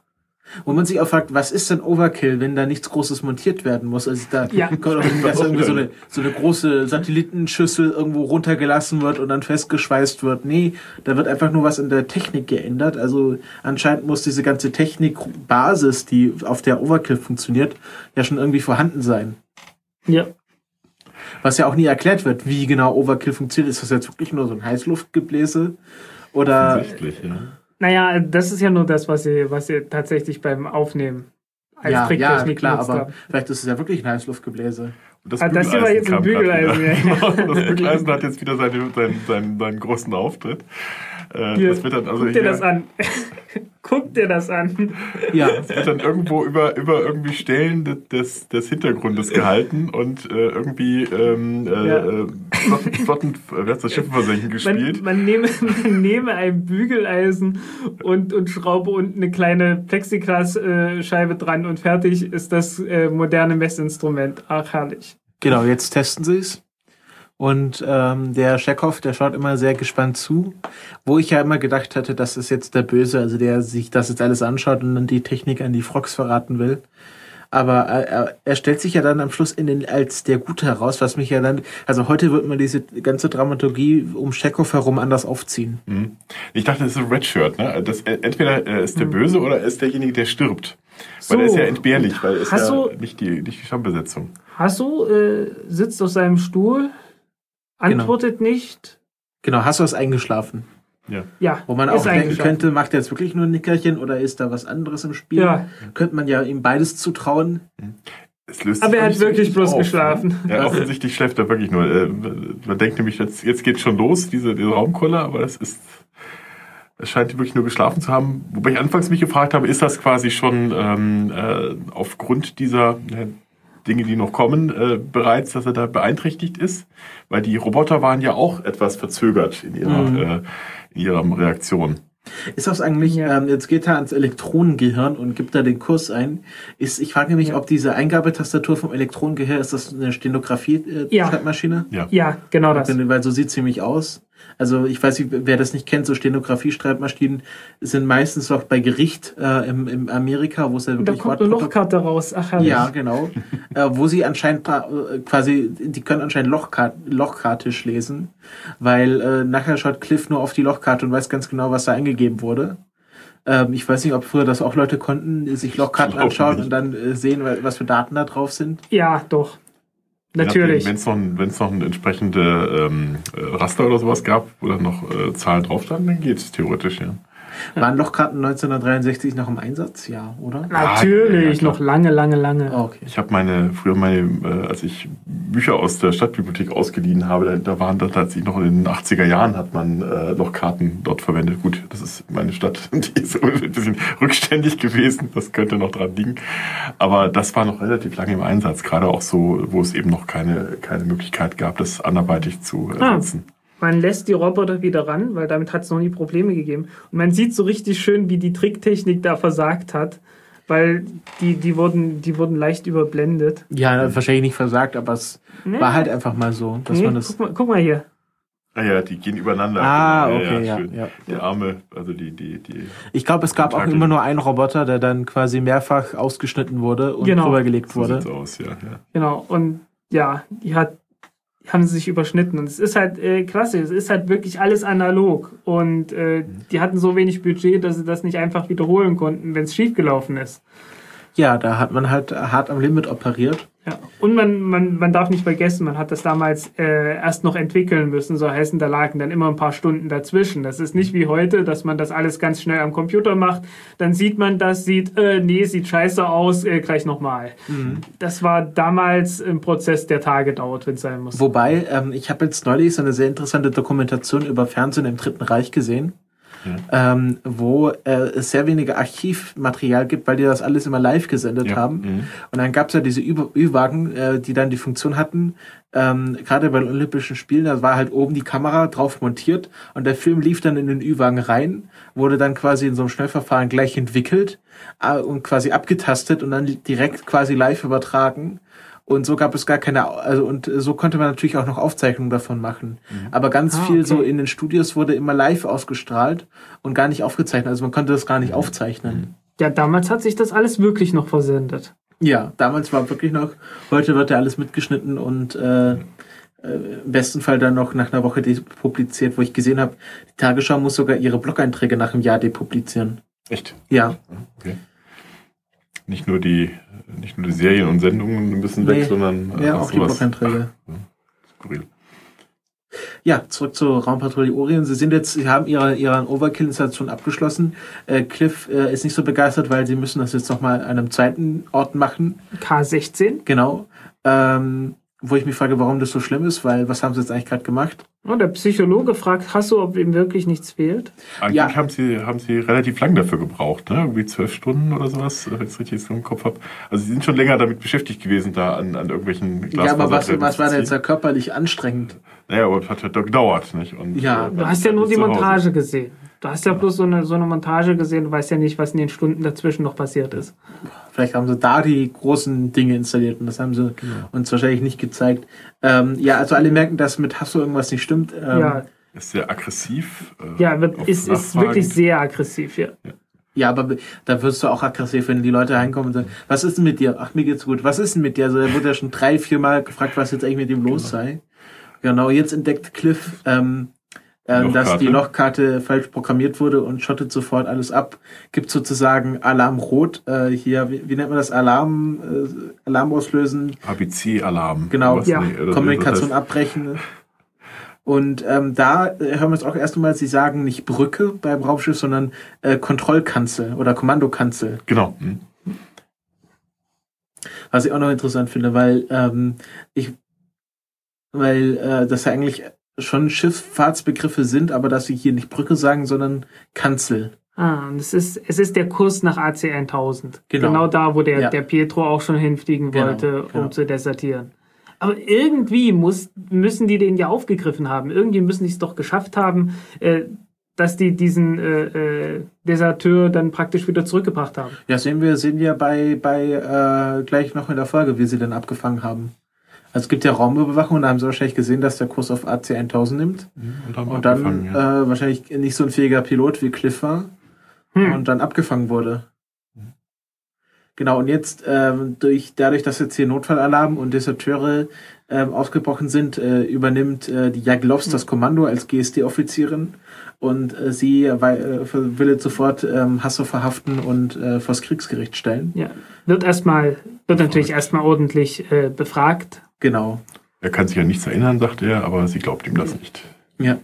Wo man sich auch fragt, was ist denn Overkill, wenn da nichts Großes montiert werden muss? Also da Ja. kommt auch hin, dass irgendwie so eine, so eine große Satellitenschüssel irgendwo runtergelassen wird und dann festgeschweißt wird. Nee, da wird einfach nur was in der Technik geändert. Also anscheinend muss diese ganze Technikbasis, die auf der Overkill funktioniert, ja schon irgendwie vorhanden sein. Ja. Was ja auch nie erklärt wird, wie genau Overkill funktioniert. Ist das jetzt wirklich nur so ein Heißluftgebläse? Oder Offensichtlich, ja. Naja, das ist ja nur das, was sie, was sie tatsächlich beim Aufnehmen als ja, ja, Tricktechnik klar, genutzt aber haben. vielleicht ist es ja wirklich ein Heißluftgebläse. Und das Ah, das hier war jetzt ein Bügeleisen Bügeleisen, kam ja. grad wieder. Genau, das Bügeleisen hat jetzt wieder seine, seinen, seinen, seinen großen Auftritt. Äh, Hier, das wird dann also guck dir hier, das an. Guck dir das an. Ja, das wird dann irgendwo über, über irgendwie Stellen des, des Hintergrundes gehalten und äh, irgendwie ähm, äh, Ja. äh, Flotten, Flotten, wer hat das Schiff versenken gespielt? Man, man, nehme, man nehme ein Bügeleisen und, und schraube unten eine kleine Plexiglasscheibe dran und fertig ist das äh, moderne Messinstrument. Ach, herrlich. genau, jetzt testen sie es. Und ähm, der Chekhov, der schaut immer sehr gespannt zu, wo ich ja immer gedacht hatte, das ist jetzt der Böse, also der sich das jetzt alles anschaut und dann die Technik an die Frogs verraten will. Aber er, er stellt sich ja dann am Schluss in den, als der Gute heraus, was mich ja dann, also heute wird man diese ganze Dramaturgie um Chekhov herum anders aufziehen. Mhm. Ich dachte, das ist ein Redshirt. Ne? Das, entweder er ist der Böse oder er ist derjenige, der stirbt. So. Weil er ist ja entbehrlich, weil er ist Hast ja du- nicht die, nicht die Stammbesetzung. Hasso äh, sitzt auf seinem Stuhl, antwortet nicht. Genau, hast du was eingeschlafen? Ja. Ja, Wo man ist auch denken eingeschlafen. könnte, macht er jetzt wirklich nur ein Nickerchen oder ist da was anderes im Spiel? Ja. Könnte man ja ihm beides zutrauen. Es löst Aber sich er hat nicht so wirklich richtig bloß auf, geschlafen. Ne? Ja, offensichtlich schläft er wirklich nur. Äh, Man denkt nämlich, jetzt, jetzt geht schon los, diese, diese Raumkoller, aber das ist, es scheint wirklich nur geschlafen zu haben. Wobei ich anfangs mich gefragt habe, ist das quasi schon ähm, äh, aufgrund dieser äh, Dinge, die noch kommen, äh, bereits, dass er da beeinträchtigt ist? Weil die Roboter waren ja auch etwas verzögert in ihrer, Mhm. äh, in ihrer Reaktion. Ist das eigentlich, Ja. ähm, jetzt geht er ans Elektronengehirn und gibt da den Kurs ein. Ist, ich frage mich, Ja. ob diese Eingabetastatur vom Elektronengehirn, ist das eine Stenografie-Schreibmaschine? Ja. Ja. Ja, genau das. Weil so sieht sie nämlich aus. Also ich weiß nicht, wer das nicht kennt, so Stenografie-Schreibmaschinen sind meistens auch bei Gericht äh, im, im Amerika, wo es ja Und da wirklich kommt eine Wortprotokoll- Lochkarte raus. Ach, herrlich. Ja, genau. äh, wo sie anscheinend äh, quasi, die können anscheinend Lochkart Lochkartisch lesen, weil äh, nachher schaut Cliff nur auf die Lochkarte und weiß ganz genau, was da eingegeben wurde. Ähm, ich weiß nicht, ob früher das auch Leute konnten, die sich Lochkarten glaub anschauen nicht. und dann äh, sehen, was für Daten da drauf sind. Ja, doch. Natürlich. Wenn es noch, ein- wenn's noch ein entsprechende ähm, äh, Raster oder sowas gab, wo dann noch äh, Zahlen drauf standen, dann geht es theoretisch, ja. Waren Lochkarten neunzehnhundertdreiundsechzig noch im Einsatz? Ja, oder? Natürlich, ja, klar. noch lange, lange, lange. Oh, okay. Ich habe meine, früher meine, äh, als ich Bücher aus der Stadtbibliothek ausgeliehen habe, da, da waren das tatsächlich noch in den achtziger Jahren hat man äh, noch Karten dort verwendet. Gut, das ist meine Stadt, die ist ein bisschen rückständig gewesen, das könnte noch dran liegen. Aber das war noch relativ lange im Einsatz, gerade auch so, wo es eben noch keine, keine Möglichkeit gab, das anderweitig zu ersetzen. Man lässt die Roboter wieder ran, weil damit hat es noch nie Probleme gegeben. Und man sieht so richtig schön, wie die Tricktechnik da versagt hat, weil die, die, wurden, die wurden leicht überblendet. Ja, wahrscheinlich nicht versagt, aber es Nee. war halt einfach mal so, dass Nee, man das... guck, mal, guck mal hier. Ah ja, die gehen übereinander. Ah, Genau. okay, ja, schön. ja. Der Arme, also die, die, die. Ich glaube, es gab auch Tentakel. immer nur einen Roboter, der dann quasi mehrfach ausgeschnitten wurde und Genau. drübergelegt So wurde. sieht's aus, ja, ja. Genau, und ja, die hat, die haben sie sich überschnitten. Und es ist halt äh, klasse, es ist halt wirklich alles analog. Und äh, die hatten so wenig Budget, dass sie das nicht einfach wiederholen konnten, wenn es schiefgelaufen ist. Ja, da hat man halt hart am Limit operiert. Ja. Und man, man, man darf nicht vergessen, man hat das damals äh, erst noch entwickeln müssen, so heißen, da lagen dann immer ein paar Stunden dazwischen. Das ist nicht wie heute, dass man das alles ganz schnell am Computer macht. Dann sieht man das, sieht, äh, nee, sieht scheiße aus, äh, gleich nochmal. Mhm. Das war damals ein Prozess, der Tage dauert, wenn es sein muss. Wobei, ähm, ich habe jetzt neulich so eine sehr interessante Dokumentation über Fernsehen im Dritten Reich gesehen, Ja. ähm, wo äh, es sehr wenige Archivmaterial gibt, weil die das alles immer live gesendet Ja. haben. Mhm. Und dann gab es ja diese Ü- Ü-Wagen, äh, die dann die Funktion hatten, ähm, gerade bei den Olympischen Spielen, da war halt oben die Kamera drauf montiert und der Film lief dann in den Ü-Wagen rein, wurde dann quasi in so einem Schnellverfahren gleich entwickelt äh, und quasi abgetastet und dann direkt quasi live übertragen. Und so gab es gar keine, also und so konnte man natürlich auch noch Aufzeichnungen davon machen. Aber ganz Ah, viel okay. so in den Studios wurde immer live ausgestrahlt und gar nicht aufgezeichnet. Also man konnte das gar nicht aufzeichnen. Ja, damals hat sich das alles wirklich noch versendet. Ja, damals war wirklich noch, heute wird ja alles mitgeschnitten und äh, äh, im besten Fall dann noch nach einer Woche depubliziert, wo ich gesehen habe, die Tagesschau muss sogar ihre Blog-Einträge nach einem Jahr depublizieren. Echt? Ja. Okay. Nicht nur die, nicht nur die Serien und Sendungen müssen Nee. weg, sondern Ja, ach, auch die sowas. Blog-Einträge. Skurril. Ja, zurück zur Raumpatrouille Orion. Sie sind jetzt, Sie haben ihre, ihre Overkill-Installation abgeschlossen. Äh, Cliff äh, ist nicht so begeistert, weil sie müssen das jetzt nochmal an einem zweiten Ort machen. K sechzehn. Genau. Ähm, wo ich mich frage, warum das so schlimm ist, weil was haben sie jetzt eigentlich gerade gemacht? Oh, der Psychologe fragt Hasso, ob ihm wirklich nichts fehlt. Eigentlich Ja. haben sie, haben sie relativ lang dafür gebraucht, ne? Irgendwie zwölf Stunden oder sowas, wenn ich es richtig so im Kopf habe. Also sie sind schon länger damit beschäftigt gewesen, da an, an irgendwelchen Ja, aber was, Glasfaserträgern was war zu denn jetzt da ziehen. körperlich anstrengend? Naja, aber es hat halt doch gedauert, nicht? Und, Ja, äh, Du dann hast ist ja er nur nicht die zu Hause. Montage gesehen. Du hast ja bloß so eine, so eine Montage gesehen, du weißt ja nicht, was in den Stunden dazwischen noch passiert ist. Vielleicht haben sie da die großen Dinge installiert und das haben sie uns wahrscheinlich nicht gezeigt. Ähm, ja, also alle merken, dass mit Hasso irgendwas nicht stimmt. Ähm, ja, Ist sehr aggressiv. Äh, ja wird, auf ist, ist Nachfragen. wirklich sehr aggressiv, ja. Ja, aber da wirst du auch aggressiv, wenn die Leute reinkommen und sagen, was ist denn mit dir? Ach, mir geht's gut. Was ist denn mit dir? Also, da wurde ja schon drei, vier Mal gefragt, was jetzt eigentlich mit ihm los sei. Genau, jetzt entdeckt Cliff, ähm, ähm, dass die Lochkarte falsch programmiert wurde und schottet sofort alles ab. Gibt sozusagen Alarm rot. Äh, hier, wie, wie nennt man das? Alarm, äh, Alarm auslösen. A B C-Alarm. Genau, Was ja. nicht, oder- Kommunikation das- abbrechen. Und ähm, da äh, hören wir es auch erst einmal, sie sagen nicht Brücke beim Raumschiff, sondern äh, Kontrollkanzel oder Kommandokanzel. Genau. Hm. Was ich auch noch interessant finde, weil ähm, ich, weil äh, das ja eigentlich schon Schifffahrtsbegriffe sind, aber dass sie hier nicht Brücke sagen, sondern Kanzel. Ah, und es ist, es ist der Kurs nach A C tausend. Genau. Genau, da, wo der, Ja. der Pietro auch schon hinfliegen Genau, wollte, um genau. zu desertieren. Aber irgendwie muss, müssen die den ja aufgegriffen haben. Irgendwie müssen die es doch geschafft haben, äh, dass die diesen äh, äh, Deserteur dann praktisch wieder zurückgebracht haben. Ja, sehen wir, sehen wir bei, bei äh, gleich noch in der Folge, wie sie den abgefangen haben. Also es gibt ja Raumüberwachung und da haben sie wahrscheinlich gesehen, dass der Kurs auf A C tausend nimmt. Und, haben Und dann abgefangen, ja. äh, wahrscheinlich nicht so ein fähiger Pilot wie Cliff war Hm. und dann abgefangen wurde. Genau, und jetzt ähm, durch dadurch, dass jetzt hier Notfallalarm und Deserteure ähm, ausgebrochen sind, äh, übernimmt äh, die Jaglovs das Kommando als G S D-Offizierin und äh, sie äh, will jetzt sofort ähm, Hasso verhaften und äh, vors Kriegsgericht stellen. Ja, wird erstmal, wird natürlich erstmal ordentlich äh, befragt. Genau. Er kann sich ja nichts erinnern, sagt er, aber sie glaubt ihm das nicht. Ja.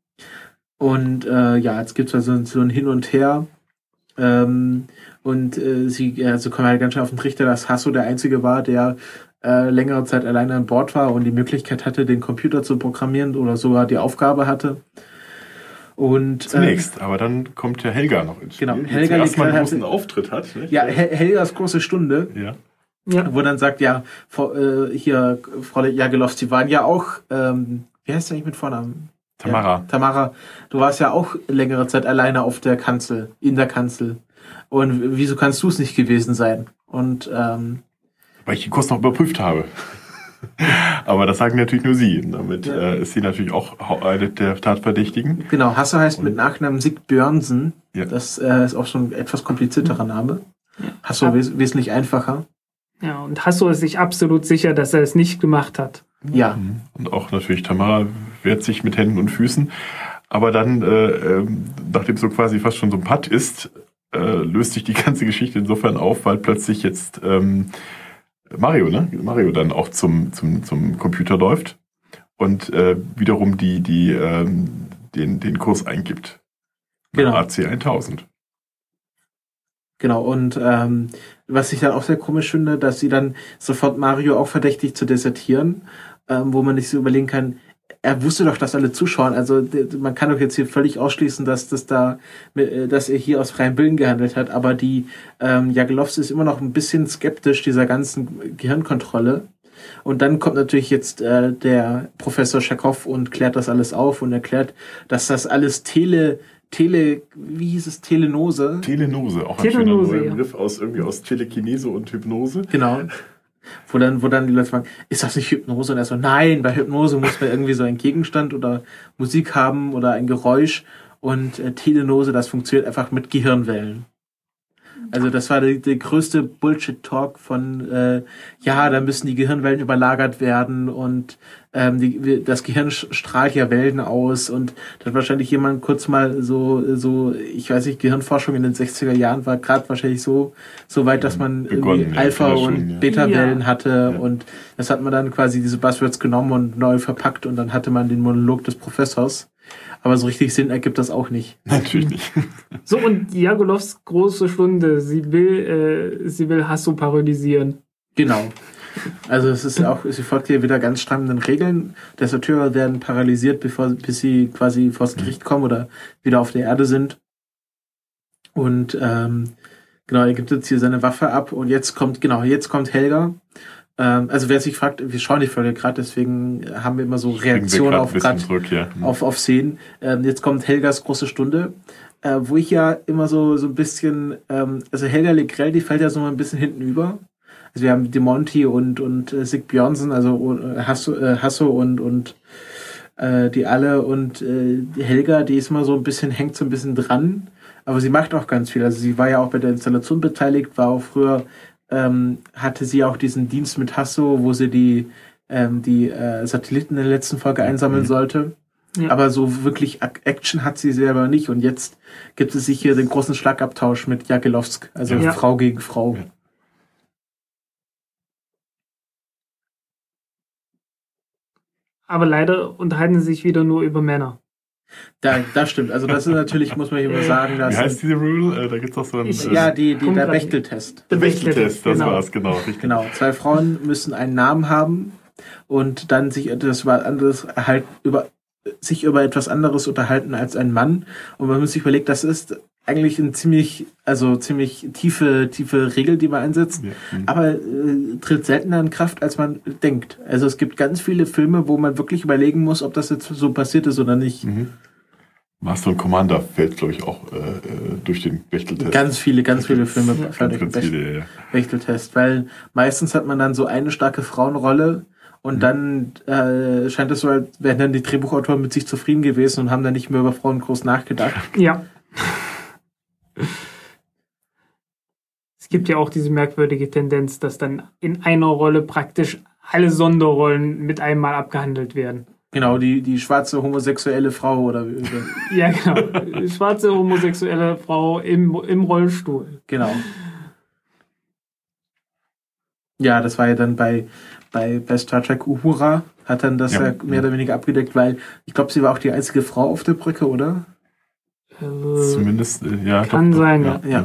Und äh, ja, jetzt gibt es also so ein Hin und Her. Ähm, und äh, sie also kommen halt ganz schön auf den Trichter, dass Hasso der Einzige war, der äh, längere Zeit alleine an Bord war und die Möglichkeit hatte, den Computer zu programmieren oder sogar die Aufgabe hatte. Und Zunächst, äh, aber dann kommt ja Helga noch ins Spiel, Genau, die Helga zuerst mal einen hatte- großen Auftritt hat. Nicht? Äh, ja, Hel Helgas große Stunde, ja. Ja, wo dann sagt, ja, Frau, äh, hier, Frau Jagelow, Sie waren ja auch, ähm, wie heißt der eigentlich mit Vornamen? Tamara. Ja, Tamara, du warst ja auch längere Zeit alleine auf der Kanzel, in der Kanzel. Und wieso kannst du es nicht gewesen sein? Und ähm, Weil ich den Kurs noch überprüft habe. Aber das sagen natürlich nur sie. Damit Ja. äh, ist sie natürlich auch hau- eine der Tatverdächtigen. genau, Hasso heißt mit Nachnamen Sig Björnsen. Ja. Das äh, ist auch schon ein etwas komplizierterer Name. Hasso Ab- wes wesentlich einfacher. ja, und Hasso ist sich absolut sicher, dass er es nicht gemacht hat. Ja, Und auch natürlich Tamara wehrt sich mit Händen und Füßen. Aber dann, äh, ähm, nachdem es so quasi fast schon so ein Putt ist, äh, löst sich die ganze Geschichte insofern auf, weil plötzlich jetzt ähm, Mario, ne? Mario dann auch zum, zum, zum Computer läuft und äh, wiederum die, die, ähm, den, den Kurs eingibt. Genau. A C tausend. genau. Und ähm, was ich dann auch sehr komisch finde, dass sie dann sofort Mario auch verdächtigt zu desertieren, ähm, wo man nicht so überlegen kann, er wusste doch, dass alle zuschauen. Also d- man kann doch jetzt hier völlig ausschließen, dass das da, äh, dass er hier aus freiem Willen gehandelt hat. Aber die ähm, Jagelovs ist immer noch ein bisschen skeptisch dieser ganzen Gehirnkontrolle. Und dann kommt natürlich jetzt äh, der Professor Schakow und klärt das alles auf und erklärt, dass das alles Tele, Tele, wie hieß es, Telenose? Telenose, auch ein Telenose, schöner neuer ja. Begriff aus irgendwie aus Telekinese und Hypnose. Genau. Wo dann, wo dann die Leute fragen, ist das nicht Hypnose? Und er so, nein, bei Hypnose muss man irgendwie so einen Gegenstand oder Musik haben oder ein Geräusch. Und äh, Telenose, das funktioniert einfach mit Gehirnwellen. Also das war der, der größte Bullshit-Talk von, äh, ja, da müssen die Gehirnwellen überlagert werden und ähm, die, das Gehirn strahlt ja Wellen aus und da hat wahrscheinlich jemand kurz mal so, so, ich weiß nicht, Gehirnforschung in den sechziger Jahren war gerade wahrscheinlich so, so weit, dass man Begonnen, irgendwie ja, Alpha- schon, und ja. Beta-Wellen Ja. hatte Ja. und das hat man dann quasi diese Buzzwords genommen und neu verpackt und dann hatte man den Monolog des Professors. Aber so richtig Sinn ergibt das auch nicht. Natürlich nicht. So, und Jagolovs große Stunde. Sie will, äh, sie will Hasso parodisieren. Genau. Also es ist auch, sie folgt hier wieder ganz strammen Regeln. Deserteure werden paralysiert, bevor, bis sie quasi vors Gericht kommen oder wieder auf der Erde sind. Und ähm, genau, er gibt jetzt hier seine Waffe ab und jetzt kommt, genau, jetzt kommt Helga. Ähm, also wer sich fragt, wir schauen die Folge gerade, deswegen haben wir immer so Reaktionen auf gerade zurück, ja. auf, auf Szenen. Ähm, jetzt kommt Helgas große Stunde, äh, wo ich ja immer so, so ein bisschen, ähm, also Helga Legrell, die fällt ja so mal ein bisschen hinten über. Also wir haben Demonti und, und äh, Sig Björnsen, also äh, Hasso, äh, Hasso und, und äh, die alle und äh, die Helga, die ist immer so ein bisschen, hängt so ein bisschen dran, aber sie macht auch ganz viel. Also sie war ja auch bei der Installation beteiligt, war auch früher, ähm, hatte sie auch diesen Dienst mit Hasso, wo sie die, ähm, die äh, Satelliten in der letzten Folge einsammeln Mhm. sollte. Ja. Aber so wirklich Ak- Action hat sie selber nicht. Und jetzt gibt es sich hier den großen Schlagabtausch mit Jagelowsk, also Ja. Frau gegen Frau. Ja. Aber leider unterhalten sie sich wieder nur über Männer. Da, das stimmt. Also das ist natürlich, muss man hier mal sagen, Wie dass heißt diese Rule? Äh, da gibt es auch so einen Ich- äh, ja die, die Kommt der grad- Bechteltest. der Bechteltest, das genau. war's, genau. Richtig. Genau. Zwei Frauen müssen einen Namen haben und dann sich etwas über anderes halt über sich über etwas anderes unterhalten als ein Mann. Und man muss sich überlegen, das ist eigentlich eine ziemlich, also ziemlich tiefe, tiefe Regel, die man einsetzt. Ja. Mhm. Aber äh, tritt seltener in Kraft, als man denkt. Also es gibt ganz viele Filme, wo man wirklich überlegen muss, ob das jetzt so passiert ist oder nicht. Mhm. Master und Commander fällt, glaube ich, auch äh, äh, durch den Bechteltest. Ganz viele, ganz viele Filme ganz, fallen ganz, durch den ganz viele, ja. Bechteltest, weil meistens hat man dann so eine starke Frauenrolle und Mhm. dann äh, scheint es so, als wären dann die Drehbuchautoren mit sich zufrieden gewesen und haben dann nicht mehr über Frauen groß nachgedacht. Ja. Es gibt ja auch diese merkwürdige Tendenz, dass dann in einer Rolle praktisch alle Sonderrollen mit einmal abgehandelt werden. Genau, die, die schwarze homosexuelle Frau oder wie- Ja, genau. Schwarze homosexuelle Frau im, im Rollstuhl. genau. Ja, das war ja dann bei, bei, bei Star Trek Uhura, hat dann das ja, Ja. mehr oder weniger abgedeckt, weil ich glaube, sie war auch die einzige Frau auf der Brücke, oder? Äh, Zumindest, äh, ja. Kann doch, doch, sein, ja. Ja.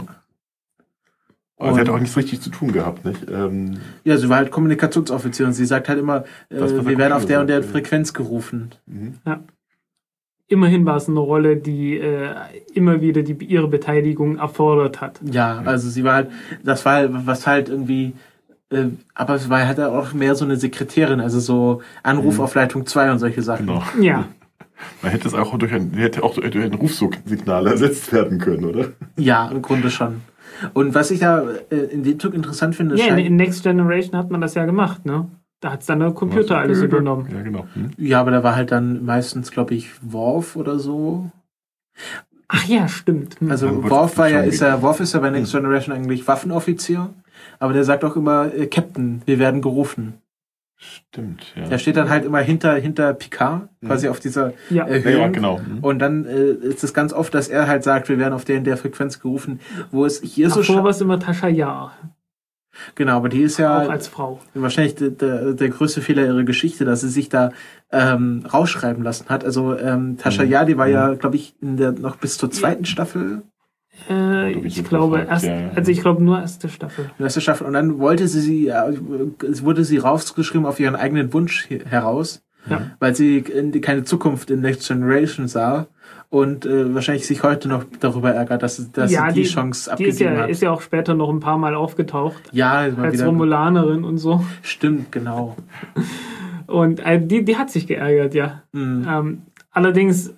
Aber sie hat auch nichts richtig zu tun gehabt, nicht? Ähm, Ja, sie war halt Kommunikationsoffizierin. Sie sagt halt immer, äh, Das, was der wir werden auf der und der Computer sagt, Frequenz gerufen. mhm. Immerhin war es eine Rolle, die äh, immer wieder die, ihre Beteiligung erfordert hat. Ja, also sie war halt, das war halt, was halt irgendwie, äh, aber es war halt auch mehr so eine Sekretärin, also so Anruf Mhm. auf Leitung zwei und solche Sachen. Genau. Ja, Man hätte es auch durch ein, hätte auch durch ein Rufsignal ersetzt werden können, oder? Ja, im Grunde schon. Und was ich da äh, in dem Zug interessant finde, ja in, scheint, in Next Generation hat man das ja gemacht, ne? Da hat es dann der Computer alles übernommen. Ja, genau. Hm? ja, aber da war halt dann meistens, glaube ich, Worf oder so. Ach ja, stimmt. Hm. Also Dann wurde Worf war ja, schon ist ja, Worf ist ja bei Next Generation eigentlich Waffenoffizier, aber der sagt auch immer, äh, Captain, wir werden gerufen. Stimmt, ja. Der steht dann halt immer hinter, hinter Picard, Mhm. quasi auf dieser Ja. äh, Ja, Höhe. ja, genau. Hm? Und dann äh, ist es ganz oft, dass er halt sagt, wir werden auf der in der Frequenz gerufen, wo es hier so Davor scha- war es immer Tascha Ja, Genau, aber die ist ja auch als Frau. wahrscheinlich der, der, der größte Fehler ihrer Geschichte, dass sie sich da ähm, rausschreiben lassen hat. Also ähm, Tascha Mhm. Ja, die war ja, glaube ich, in der noch bis zur zweiten Staffel, Äh, Glaub ich ich jetzt glaube, verfolgt, erst, ja, ja. also ich glaube nur erste Staffel. erste Staffel. Und dann wollte sie sie, äh, es wurde sie rausgeschrieben auf ihren eigenen Wunsch he- heraus, Ja. weil sie in, die- keine Zukunft in Next Generation sah und äh, wahrscheinlich sich heute noch darüber ärgert, dass, dass Ja, sie die, die- Chance Die ist abgegeben ja, hat. ist ja auch später noch ein paar Mal aufgetaucht. ja, ist mal Als wieder, Romulanerin und so. stimmt, genau. Und äh, die, die hat sich geärgert, ja. Mhm. Ähm, allerdings,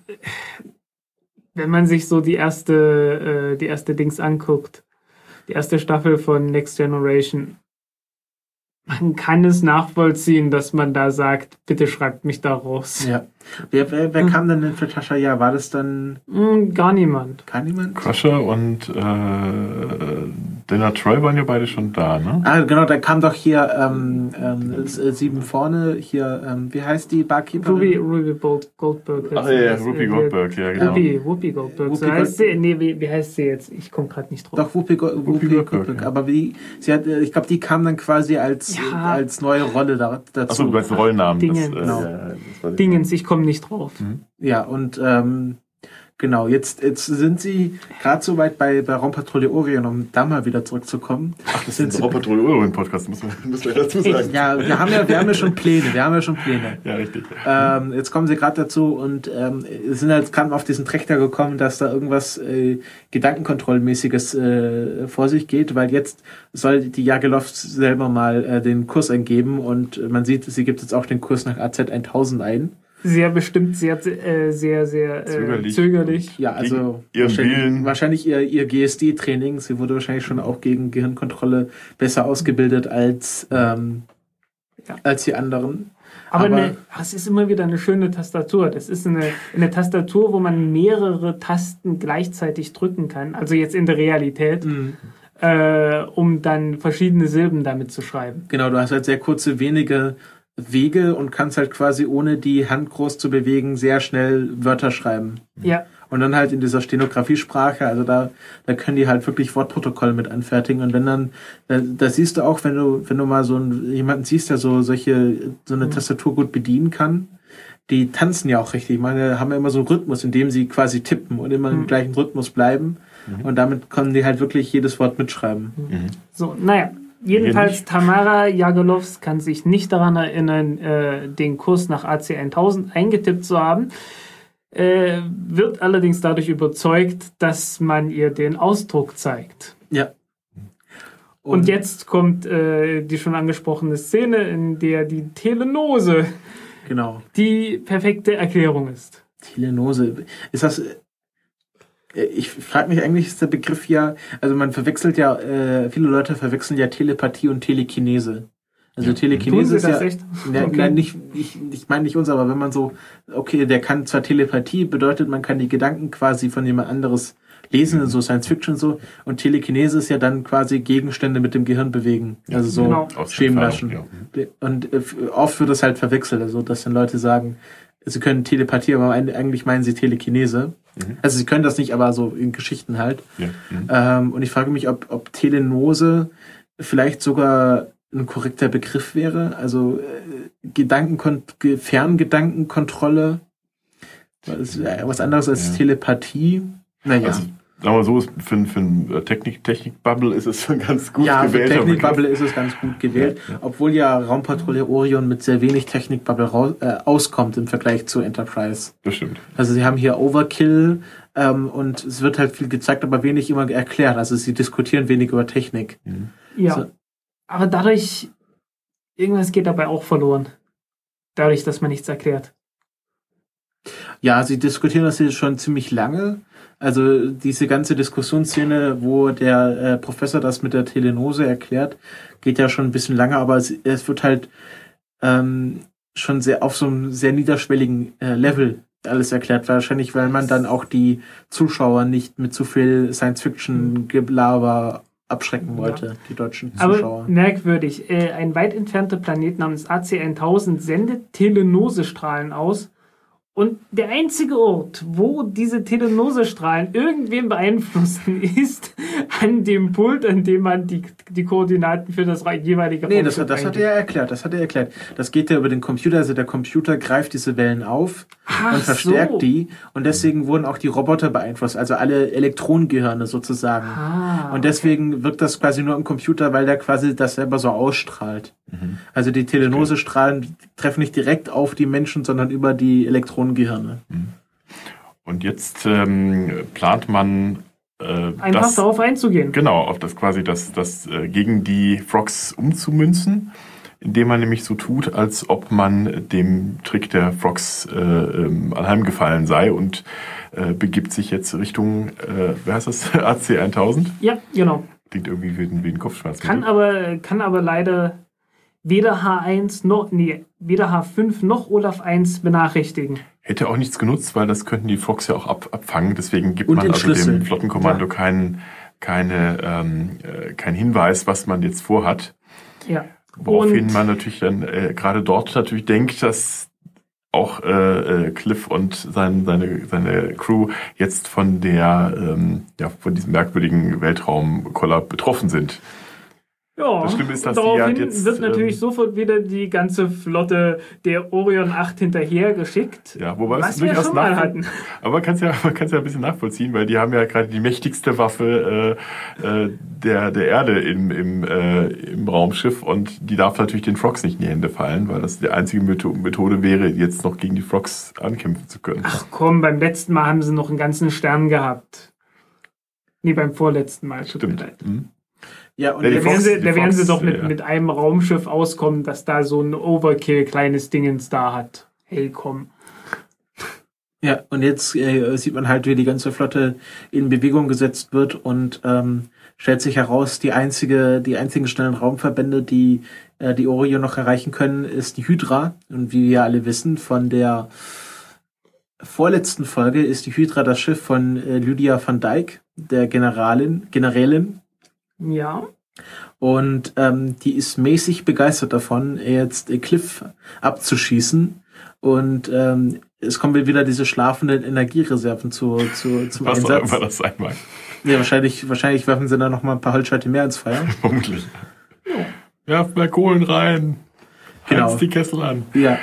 wenn man sich so die erste, äh, die erste Dings anguckt, die erste Staffel von Next Generation, man kann es nachvollziehen, dass man da sagt, bitte schreibt mich da raus. Ja. Wer, wer, wer kam denn für Tascha Yar? War das dann Hm, gar niemand. gar niemand? Crusher und äh, Dana Troy waren ja beide schon da, ne? Ah, genau, da kam doch hier ähm, ähm, äh, sieben vorne, hier, ähm, wie heißt die Barkeeper? Ruby, Ruby Gold- Goldberg. Ach ja, ja, Whoopi Goldberg, ja, genau. Whoopi, Whoopi Goldberg. So Whoopi heißt sie. Nee, wie, wie heißt sie jetzt? Ich komme gerade nicht drauf. Doch, Whoopi, Go Whoopi, Whoopi Goldberg. Goldberg, ja. Aber wie, sie hat, äh, ich glaube, die kam dann quasi als, Ja. äh, als neue Rolle da, dazu. Achso, du meinst den Rollnamen. Dinge, das, äh, genau. ja, das war- Dingens, ich komme nicht drauf. Ja, und ähm, genau, jetzt, jetzt sind sie gerade so weit bei, bei Raumpatrouille Orion, um da mal wieder zurückzukommen. Ach, das ist ein Raumpatrouille Orion Podcast, muss man, muss man dazu sagen. Ja, wir haben ja, wir haben ja schon Pläne, wir haben ja schon Pläne. Ja, richtig. Ähm, jetzt kommen sie gerade dazu und ähm, sind halt gerade auf diesen Trichter gekommen, dass da irgendwas äh, Gedankenkontrollmäßiges äh, vor sich geht, weil jetzt soll die Jagelow selber mal äh, den Kurs eingeben und man sieht, sie gibt jetzt auch den Kurs nach A Z tausend ein. Sehr bestimmt, sehr, äh, sehr, sehr äh, Zögerlich. zögerlich. Ja, also Gegen ihren wahrscheinlich, Willen. wahrscheinlich ihr, ihr G S D-Training. Sie wurde wahrscheinlich schon auch gegen Gehirnkontrolle besser ausgebildet als, ähm, Ja. als die anderen. Aber, Aber- eine, es ist immer wieder eine schöne Tastatur. Das ist eine, eine Tastatur, wo man mehrere Tasten gleichzeitig drücken kann. Also jetzt in der Realität, Mhm. äh, um dann verschiedene Silben damit zu schreiben. Genau, du hast halt sehr kurze, wenige Wege und kannst halt quasi ohne die Hand groß zu bewegen sehr schnell Wörter schreiben. Ja, Und dann halt in dieser Stenografiesprache, also da, da können die halt wirklich Wortprotokolle mit anfertigen. Und wenn dann, da, da siehst du auch, wenn du, wenn du mal so einen, jemanden siehst, der so solche, so eine Tastatur gut bedienen kann, die tanzen ja auch richtig. Ich meine, haben ja immer so einen Rhythmus, in dem sie quasi tippen und immer im Mhm. gleichen Rhythmus bleiben. Und damit können die halt wirklich jedes Wort mitschreiben. so, naja. Jedenfalls, Tamara Jagelows kann sich nicht daran erinnern, äh, den Kurs nach A C tausend eingetippt zu haben, äh, wird allerdings dadurch überzeugt, dass man ihr den Ausdruck zeigt. Ja. Und, jetzt kommt äh, die schon angesprochene Szene, in der die Telenose Genau. die perfekte Erklärung ist. Telenose. Ist das. äh, Ich frage mich eigentlich, ist der Begriff ja. Also man verwechselt ja, äh, viele Leute verwechseln ja Telepathie und Telekinese. Also Ja. Telekinese Tun sie ist das ja. echt? Ja, Okay. nein, nicht, ich, ich meine nicht uns, aber wenn man so, okay, der kann zwar Telepathie, bedeutet, man kann die Gedanken quasi von jemand anderes lesen, so Science Fiction so, und Telekinese ist ja dann quasi Gegenstände mit dem Gehirn bewegen. Also so Genau. Aus Schemenlaschen. Entfernung, Und äh, oft wird das halt verwechselt, also dass dann Leute sagen, sie können Telepathie, aber eigentlich meinen sie Telekinese. Mhm. Also sie können das nicht, aber so in Geschichten halt. Ja. Ja. Mhm. Ähm, und ich frage mich, ob, ob Telenose vielleicht sogar ein korrekter Begriff wäre. Also äh, Gedankenkon Ge- Ferngedankenkontrolle. Was, äh, was anderes als Ja. Telepathie. Naja. Also, sagen wir so, ist für, für ein Technik, Technik-Bubble ist es schon ganz gut Ja, für gewählter Technikbubble Begriff. ist es ganz gut gewählt, Ja, ja. obwohl ja Raumpatrouille Orion mit sehr wenig Technikbubble raus, äh, auskommt im Vergleich zu Enterprise. Das stimmt. Also sie haben hier Overkill ähm, und es wird halt viel gezeigt, aber wenig immer erklärt. Also sie diskutieren wenig über Technik. Ja. So. Aber dadurch, irgendwas geht dabei auch verloren. Dadurch, dass man nichts erklärt. Ja, sie diskutieren das hier schon ziemlich lange. Also diese ganze Diskussionsszene, wo der äh, Professor das mit der Telenose erklärt, geht ja schon ein bisschen lange, aber es, es wird halt ähm, schon sehr auf so einem sehr niederschwelligen äh, Level alles erklärt. Wahrscheinlich, weil man dann auch die Zuschauer nicht mit zu viel Science-Fiction-Gelaber abschrecken wollte, die deutschen Zuschauer. Aber merkwürdig, äh, ein weit entfernter Planet namens A C tausend sendet Telenosestrahlen aus. Und der einzige Ort, wo diese Telenosestrahlen irgendwen beeinflussen, ist an dem Pult, an dem man die, die Koordinaten für das jeweilige Nee, das, Raumschiff das hat eingibt. er ja erklärt. Das hat er erklärt. Das geht ja über den Computer. Also der Computer greift diese Wellen auf Ach und verstärkt so. die. Und deswegen wurden auch die Roboter beeinflusst. Also alle Elektronengehirne sozusagen. Ah, Und deswegen wirkt das quasi nur im Computer, weil der quasi das selber so ausstrahlt. Also die Telenosestrahlen treffen nicht direkt auf die Menschen, sondern über die Elektronengehirne. Und jetzt ähm, plant man äh, einfach das, darauf einzugehen. genau, auf das quasi das, das äh, gegen die Frogs umzumünzen, indem man nämlich so tut, als ob man dem Trick der Frogs äh, ähm, anheimgefallen sei und äh, begibt sich jetzt Richtung, äh, wie heißt das, A C tausend? Ja, genau. Klingt irgendwie wie ein, wie ein Kopfschmerz. Kann aber, kann aber leider weder H eins noch, nee, weder H fünf noch Olaf eins benachrichtigen. Hätte auch nichts genutzt, weil das könnten die Fox ja auch ab, abfangen. Deswegen gibt Und man also entschlüsseln. dem Flottenkommando Ja. keinen keine, ähm, äh, kein Hinweis, was man jetzt vorhat. Ja. Woraufhin Und- man natürlich dann äh, gerade dort natürlich denkt, dass auch äh, äh, Cliff und sein, seine, seine Crew jetzt von der ähm, ja, von diesem merkwürdigen Weltraumkoller betroffen sind. Ja, Das Schlimme ist, dass und die ja daraufhin jetzt, wird natürlich ähm, sofort wieder die ganze Flotte der Orion acht hinterher geschickt. Ja, wobei was es wir durchaus schon mal nachvoll- hatten. Aber man kann es ja, man kann's ja ein bisschen nachvollziehen, weil die haben ja gerade die mächtigste Waffe äh, äh, der, der Erde im, im, äh, im Raumschiff und die darf natürlich den Frogs nicht in die Hände fallen, weil das die einzige Metho- Methode wäre, jetzt noch gegen die Frogs ankämpfen zu können. Ach komm, beim letzten Mal haben sie noch einen ganzen Stern gehabt. Nee, beim vorletzten Mal. Tut mir Stimmt. leid. Mhm. Ja, und Ja, die Da jetzt- werden, Fox- sie, die da werden sie Fox, doch mit, ja. mit einem Raumschiff auskommen, das da so ein Overkill-kleines Dingens da hat. Hey, komm. Ja, und jetzt äh, sieht man halt, wie die ganze Flotte in Bewegung gesetzt wird und ähm, stellt sich heraus, die einzige, die einzigen schnellen Raumverbände, die äh, die Orion noch erreichen können, ist die Hydra. Und wie wir alle wissen, von der vorletzten Folge ist die Hydra das Schiff von äh, Lydia van Dijk, der Generalin, Generälin. Ja. Und ähm, die ist mäßig begeistert davon, jetzt äh, Cliff abzuschießen. Und ähm, es kommen wieder diese schlafenden Energiereserven zu, zu, zum Was auch Einsatz. immer das sein mag. Ja, wahrscheinlich, wahrscheinlich werfen sie da noch mal ein paar Holzscheite mehr ins Feuer. Vermutlich. Werft mehr Kohlen rein. Genau. Heizt die Kessel an. Ja,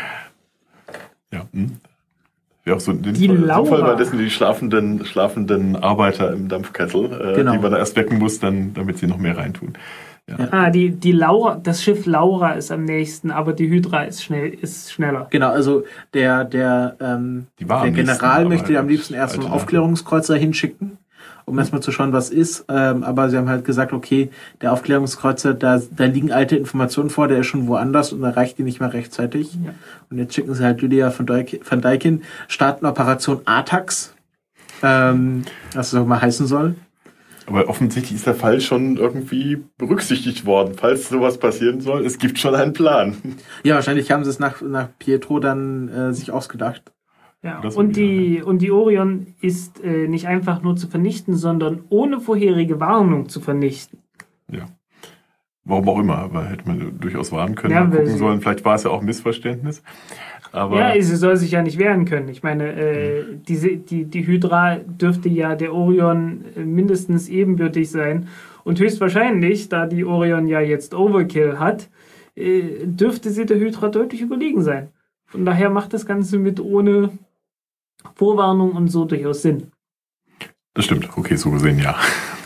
Ja. Hm. Wäre auch so ein Die Fall, Laura. Fall, weil das sind die schlafenden, schlafenden Arbeiter im Dampfkessel, äh, Genau. die man da erst wecken muss, dann, damit sie noch mehr reintun. Ja. Ah, die, die Laura, das Schiff Laura ist am nächsten, aber die Hydra ist schnell, ist schneller. genau. Also der, der, ähm, Die war der am nächsten, General aber möchte halt am liebsten erst einen Alternative. Aufklärungskreuzer hinschicken, um erstmal zu schauen, was ist. Ähm, aber sie haben halt gesagt, okay, der Aufklärungskreuzer, da, da liegen alte Informationen vor, der ist schon woanders und erreicht die nicht mehr rechtzeitig. Ja. Und jetzt schicken sie halt Lydia van Dijk, van Dijk hin, starten Operation Artax, ähm, was das auch mal heißen soll. Aber offensichtlich ist der Fall schon irgendwie berücksichtigt worden, falls sowas passieren soll. Es gibt schon einen Plan. Ja, wahrscheinlich haben sie es nach, nach Pietro dann äh, sich ausgedacht. Ja. Das Und wieder, die, und die Orion ist äh, nicht einfach nur zu vernichten, sondern ohne vorherige Warnung zu vernichten. Ja. Warum auch immer, aber hätte man durchaus warnen können, Ja, mal weil gucken sie- sollen. Vielleicht war es ja auch ein Missverständnis. Aber Ja, sie soll sich ja nicht wehren können. Ich meine, äh, diese, die, die Hydra dürfte ja der Orion äh, mindestens ebenbürtig sein. Und höchstwahrscheinlich, da die Orion ja jetzt Overkill hat, äh, dürfte sie der Hydra deutlich überlegen sein. Von daher macht das Ganze mit ohne Vorwarnung und so durchaus Sinn. das stimmt. Okay, so gesehen, ja.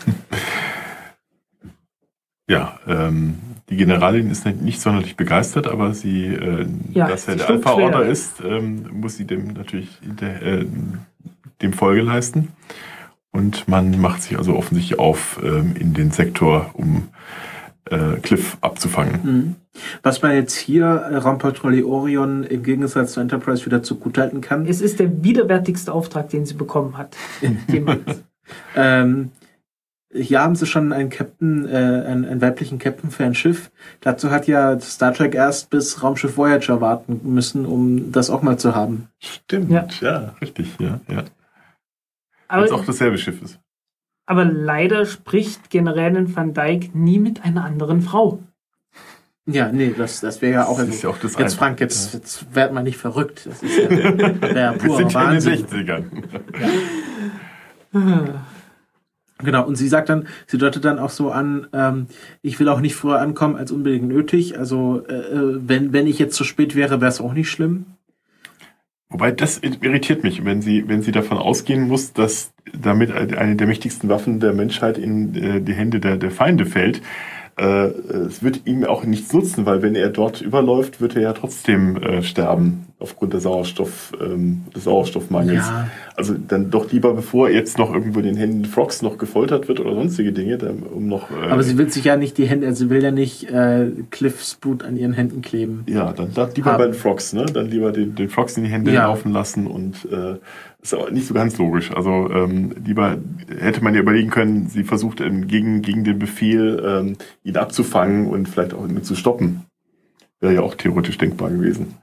Ja, ähm, die Generalin ist nicht sonderlich begeistert, aber sie, äh, Ja, dass er sie der schluckt Alpha-Order schwer. ist, ähm, muss sie dem natürlich hinter, äh, dem Folge leisten. Und man macht sich also offensichtlich auf ähm, in den Sektor, um äh, Cliff abzufangen. Mhm. Was man jetzt hier äh, Raumpatrouille Orion im Gegensatz zur Enterprise wieder zugutehalten kann. Es ist der widerwärtigste Auftrag, den sie bekommen hat. Jemals. Ähm, hier haben sie schon einen Captain, äh, einen, einen weiblichen Captain für ein Schiff. Dazu hat ja Star Trek erst bis Raumschiff Voyager warten müssen, um das auch mal zu haben. Stimmt, Ja. ja, richtig, ja, ja. Aber, Weil es auch dasselbe Schiff ist. aber leider spricht Generälin Van Dijk nie mit einer anderen Frau. Ja, nee, das, das wäre ja auch... Das ist ja auch das jetzt eine. Frank, jetzt, jetzt werd mal nicht verrückt. Das ist ja, wär ja Wir purer sind ja in den Wahnsinn. sechzigern. Genau, und sie sagt dann, sie deutet dann auch so an, ähm, ich will auch nicht früher ankommen als unbedingt nötig. Also äh, wenn, wenn ich jetzt zu spät wäre, wäre es auch nicht schlimm. Wobei, das irritiert mich, wenn sie, wenn sie davon ausgehen muss, dass damit eine der mächtigsten Waffen der Menschheit in äh, die Hände der, der Feinde fällt. Äh, es wird ihm auch nichts nutzen, weil wenn er dort überläuft, wird er ja trotzdem äh, sterben aufgrund der Sauerstoff, ähm, des Sauerstoffmangels. Ja. Also dann doch lieber, bevor er jetzt noch irgendwo in den Händen Frogs noch gefoltert wird oder sonstige Dinge, dann, um noch. Äh, Aber sie will sich ja nicht die Hände, also sie will ja nicht äh, Cliffs Blut an ihren Händen kleben. Ja, dann, dann lieber Haben. bei den Frogs, ne? Dann lieber den, den Frogs in die Hände Ja. laufen lassen und äh, ist aber nicht so ganz logisch. Also ähm, lieber hätte man ja überlegen können, sie versucht ähm, gegen, gegen den Befehl, ähm, ihn abzufangen und vielleicht auch ihn zu stoppen. Wäre ja auch theoretisch denkbar gewesen.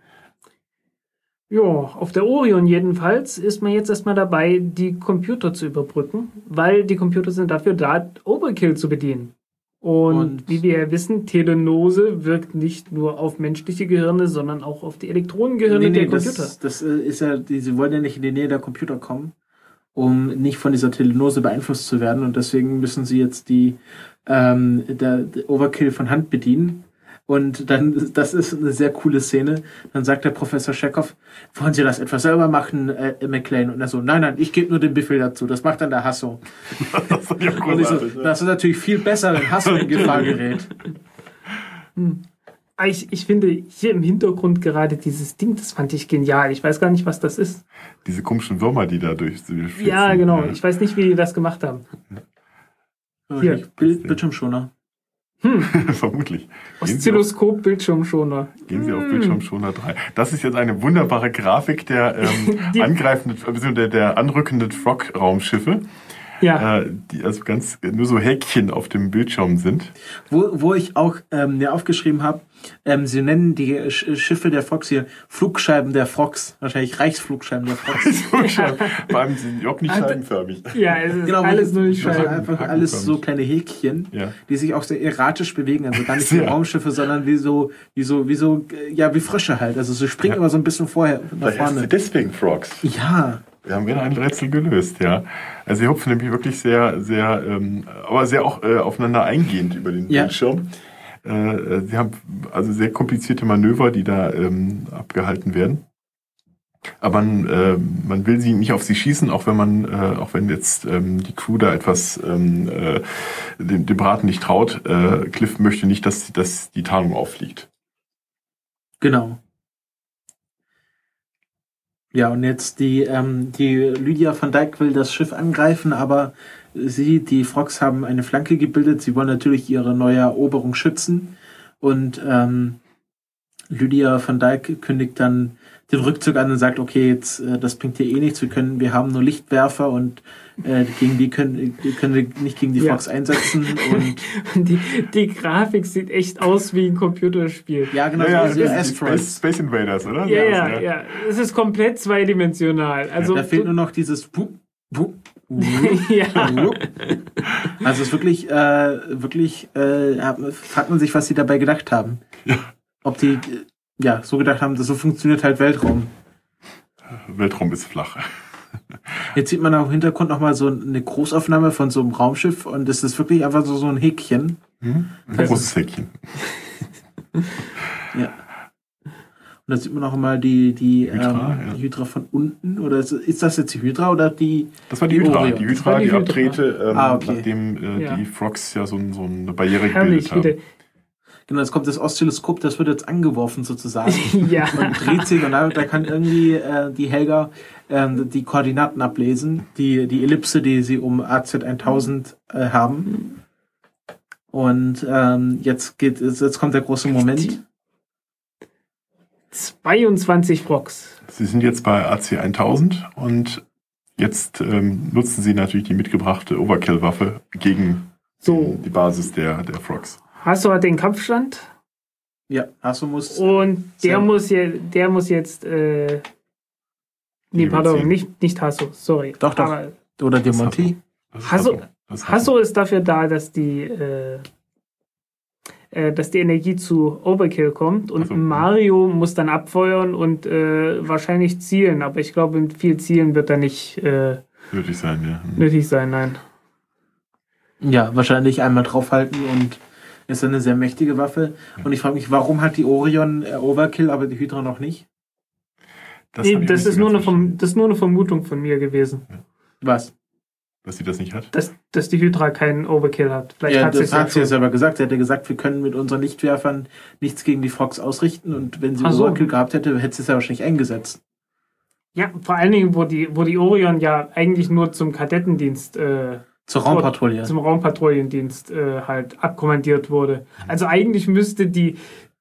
Ja, auf der Orion jedenfalls ist man jetzt erstmal dabei, die Computer zu überbrücken, weil die Computer sind dafür da, Overkill zu bedienen. Und, Und wie wir ja wissen, Telenose wirkt nicht nur auf menschliche Gehirne, sondern auch auf die Elektronengehirne nee, nee, der Computer. Das, das ist ja, die, sie wollen ja nicht in die Nähe der Computer kommen, um nicht von dieser Telenose beeinflusst zu werden. Und deswegen müssen sie jetzt die ähm, der, der Overkill von Hand bedienen. Und dann, das ist eine sehr coole Szene. Dann sagt der Professor Chekhov, wollen Sie das etwas selber machen, äh, McLean? Und er so, nein, nein, ich gebe nur den Befehl dazu. Das macht dann der Hasso. Das ist, ja und ich so, das ist natürlich viel besser, wenn Hasso in Gefahr gerät. Hm. Ich, ich finde hier im Hintergrund gerade dieses Ding, das fand ich genial. Ich weiß gar nicht, was das ist. Diese komischen Würmer, die da durch Ja, genau. Ich weiß nicht, wie die das gemacht haben. Hier, Bild, Bildschirmschoner. Hm. Vermutlich. Oszilloskop, Bildschirmschoner. Gehen Sie auf Bildschirmschoner drei. Das ist jetzt eine wunderbare Grafik der ähm, angreifenden, beziehungsweise der, der anrückenden Frog-Raumschiffe. Ja. Äh, die also ganz nur so Häkchen auf dem Bildschirm sind. Wo, wo ich auch ähm, mir aufgeschrieben habe, ähm, sie nennen die Sch- Schiffe der Frogs hier Flugscheiben der Frogs. Wahrscheinlich Reichsflugscheiben der Frogs. Vor allem sind die auch nicht scheibenförmig. Ja, es ist genau, alles nur nicht also Scheiben. einfach alles so kleine Häkchen, Ja. die sich auch sehr erratisch bewegen. Also gar nicht wie Sehr. Raumschiffe, sondern wie so, wie so, wie so, äh, ja, wie Frösche halt. Also sie springen Ja. immer so ein bisschen vorher nach Vielleicht heißt sie vorne. deswegen Frogs. Ja. Wir haben wieder ein Rätsel gelöst, ja. Also sie hupfen nämlich wirklich sehr, sehr, ähm, aber sehr auch äh, aufeinander eingehend über den Ja. Bildschirm. Äh, sie haben also sehr komplizierte Manöver, die da ähm, abgehalten werden. Aber man, äh, man will sie nicht auf sie schießen, auch wenn man, äh, auch wenn jetzt ähm, die Crew da etwas ähm, äh, dem, dem Braten nicht traut. Äh, Cliff möchte nicht, dass, dass die Tarnung auffliegt. Genau. Ja, und jetzt die, ähm, die Lydia van Dijk will das Schiff angreifen, aber sie, die Frogs, haben eine Flanke gebildet. Sie wollen natürlich ihre neue Eroberung schützen. Und ähm, Lydia van Dijk kündigt dann den Rückzug an und sagt, okay, jetzt äh, das bringt hier eh nichts. Wir können, wir haben nur Lichtwerfer und äh, gegen die können, die können wir nicht gegen die Ja. Frogs einsetzen. Und Die, die Grafik sieht echt aus wie ein Computerspiel. ja, genau, Ja, ja, so das wie ist Asteroids. Space, Space Invaders, oder? Ja, Ja, ja, ja. Es ist komplett zweidimensional. Also, Da fehlt nur noch dieses Wup, Wup, Wup, ja. Wup. Also es ist wirklich, äh, wirklich, äh, hat- fragt man sich, was sie dabei gedacht haben. Ja. Ob die, äh, ja, so gedacht haben, dass so funktioniert halt Weltraum. Weltraum ist flach. Jetzt sieht man auch im Hintergrund nochmal so eine Großaufnahme von so einem Raumschiff und es ist wirklich einfach so, so ein Häkchen. Hm? Ein Also- großes Häkchen. Ja. Und da sieht man auch mal die, die, Hydra, ähm, ja. die Hydra von unten. Oder ist, ist das jetzt die Hydra oder die? Das war die Die Hydra. Orion. Die Das war Hydra, die die Hydra. abdrehte, ähm, Ah, okay. nachdem äh, Ja. die Frogs ja so, ein, so eine Barriere Herrlich, gebildet wieder. haben. Genau, jetzt kommt das Oszilloskop, das wird jetzt angeworfen sozusagen. Ja. Und dreht sich und da, da kann irgendwie äh, die Helga ähm, die Koordinaten ablesen, die, die Ellipse, die sie um A Z tausend äh, haben. Und ähm, jetzt geht jetzt kommt der große Moment. zweiundzwanzig Frogs. Sie sind jetzt bei A C tausend und jetzt ähm, nutzen sie natürlich die mitgebrachte Overkill-Waffe gegen So, die Basis der, der Frogs. Hasso hat den Kampfstand Ja, Hasso muss. und der Sehr- muss, je, der muss jetzt. Äh, nee, Die pardon, überziehen. nicht, nicht Hasso, sorry. Doch, doch. Aber Oder Diamanti. Das ist Hasso- Das ist Hasso ist dafür da, dass die, äh, äh, dass die Energie zu Overkill kommt und Ach so. Mario muss dann abfeuern und äh, wahrscheinlich zielen, aber ich glaube, mit viel Zielen wird da nicht äh, nötig sein, ja. Hm. nötig sein, nein. Ja, wahrscheinlich einmal draufhalten und ist eine sehr mächtige Waffe. Und ich frage mich, warum hat die Orion äh, Overkill, aber die Hydra noch nicht? Das, Nee, hab ich das, nicht ist so nur eine ganz verstanden, Verm das ist nur eine Vermutung von mir gewesen, Was? dass sie das nicht hat. dass, dass die Hydra keinen Overkill hat. Vielleicht Ja, hat sie das es ja hat sie ja schon. selber gesagt. Sie hätte gesagt, wir können mit unseren Lichtwerfern nichts gegen die Frogs ausrichten. Und wenn sie Ach so. Overkill gehabt hätte, hätte sie es ja wahrscheinlich eingesetzt. Ja, vor allen Dingen, wo die, wo die Orion ja eigentlich nur zum Kadettendienst äh, Zur Raumpatrouille. zum Raumpatrouillendienst äh, halt abkommandiert wurde. Also eigentlich müsste die,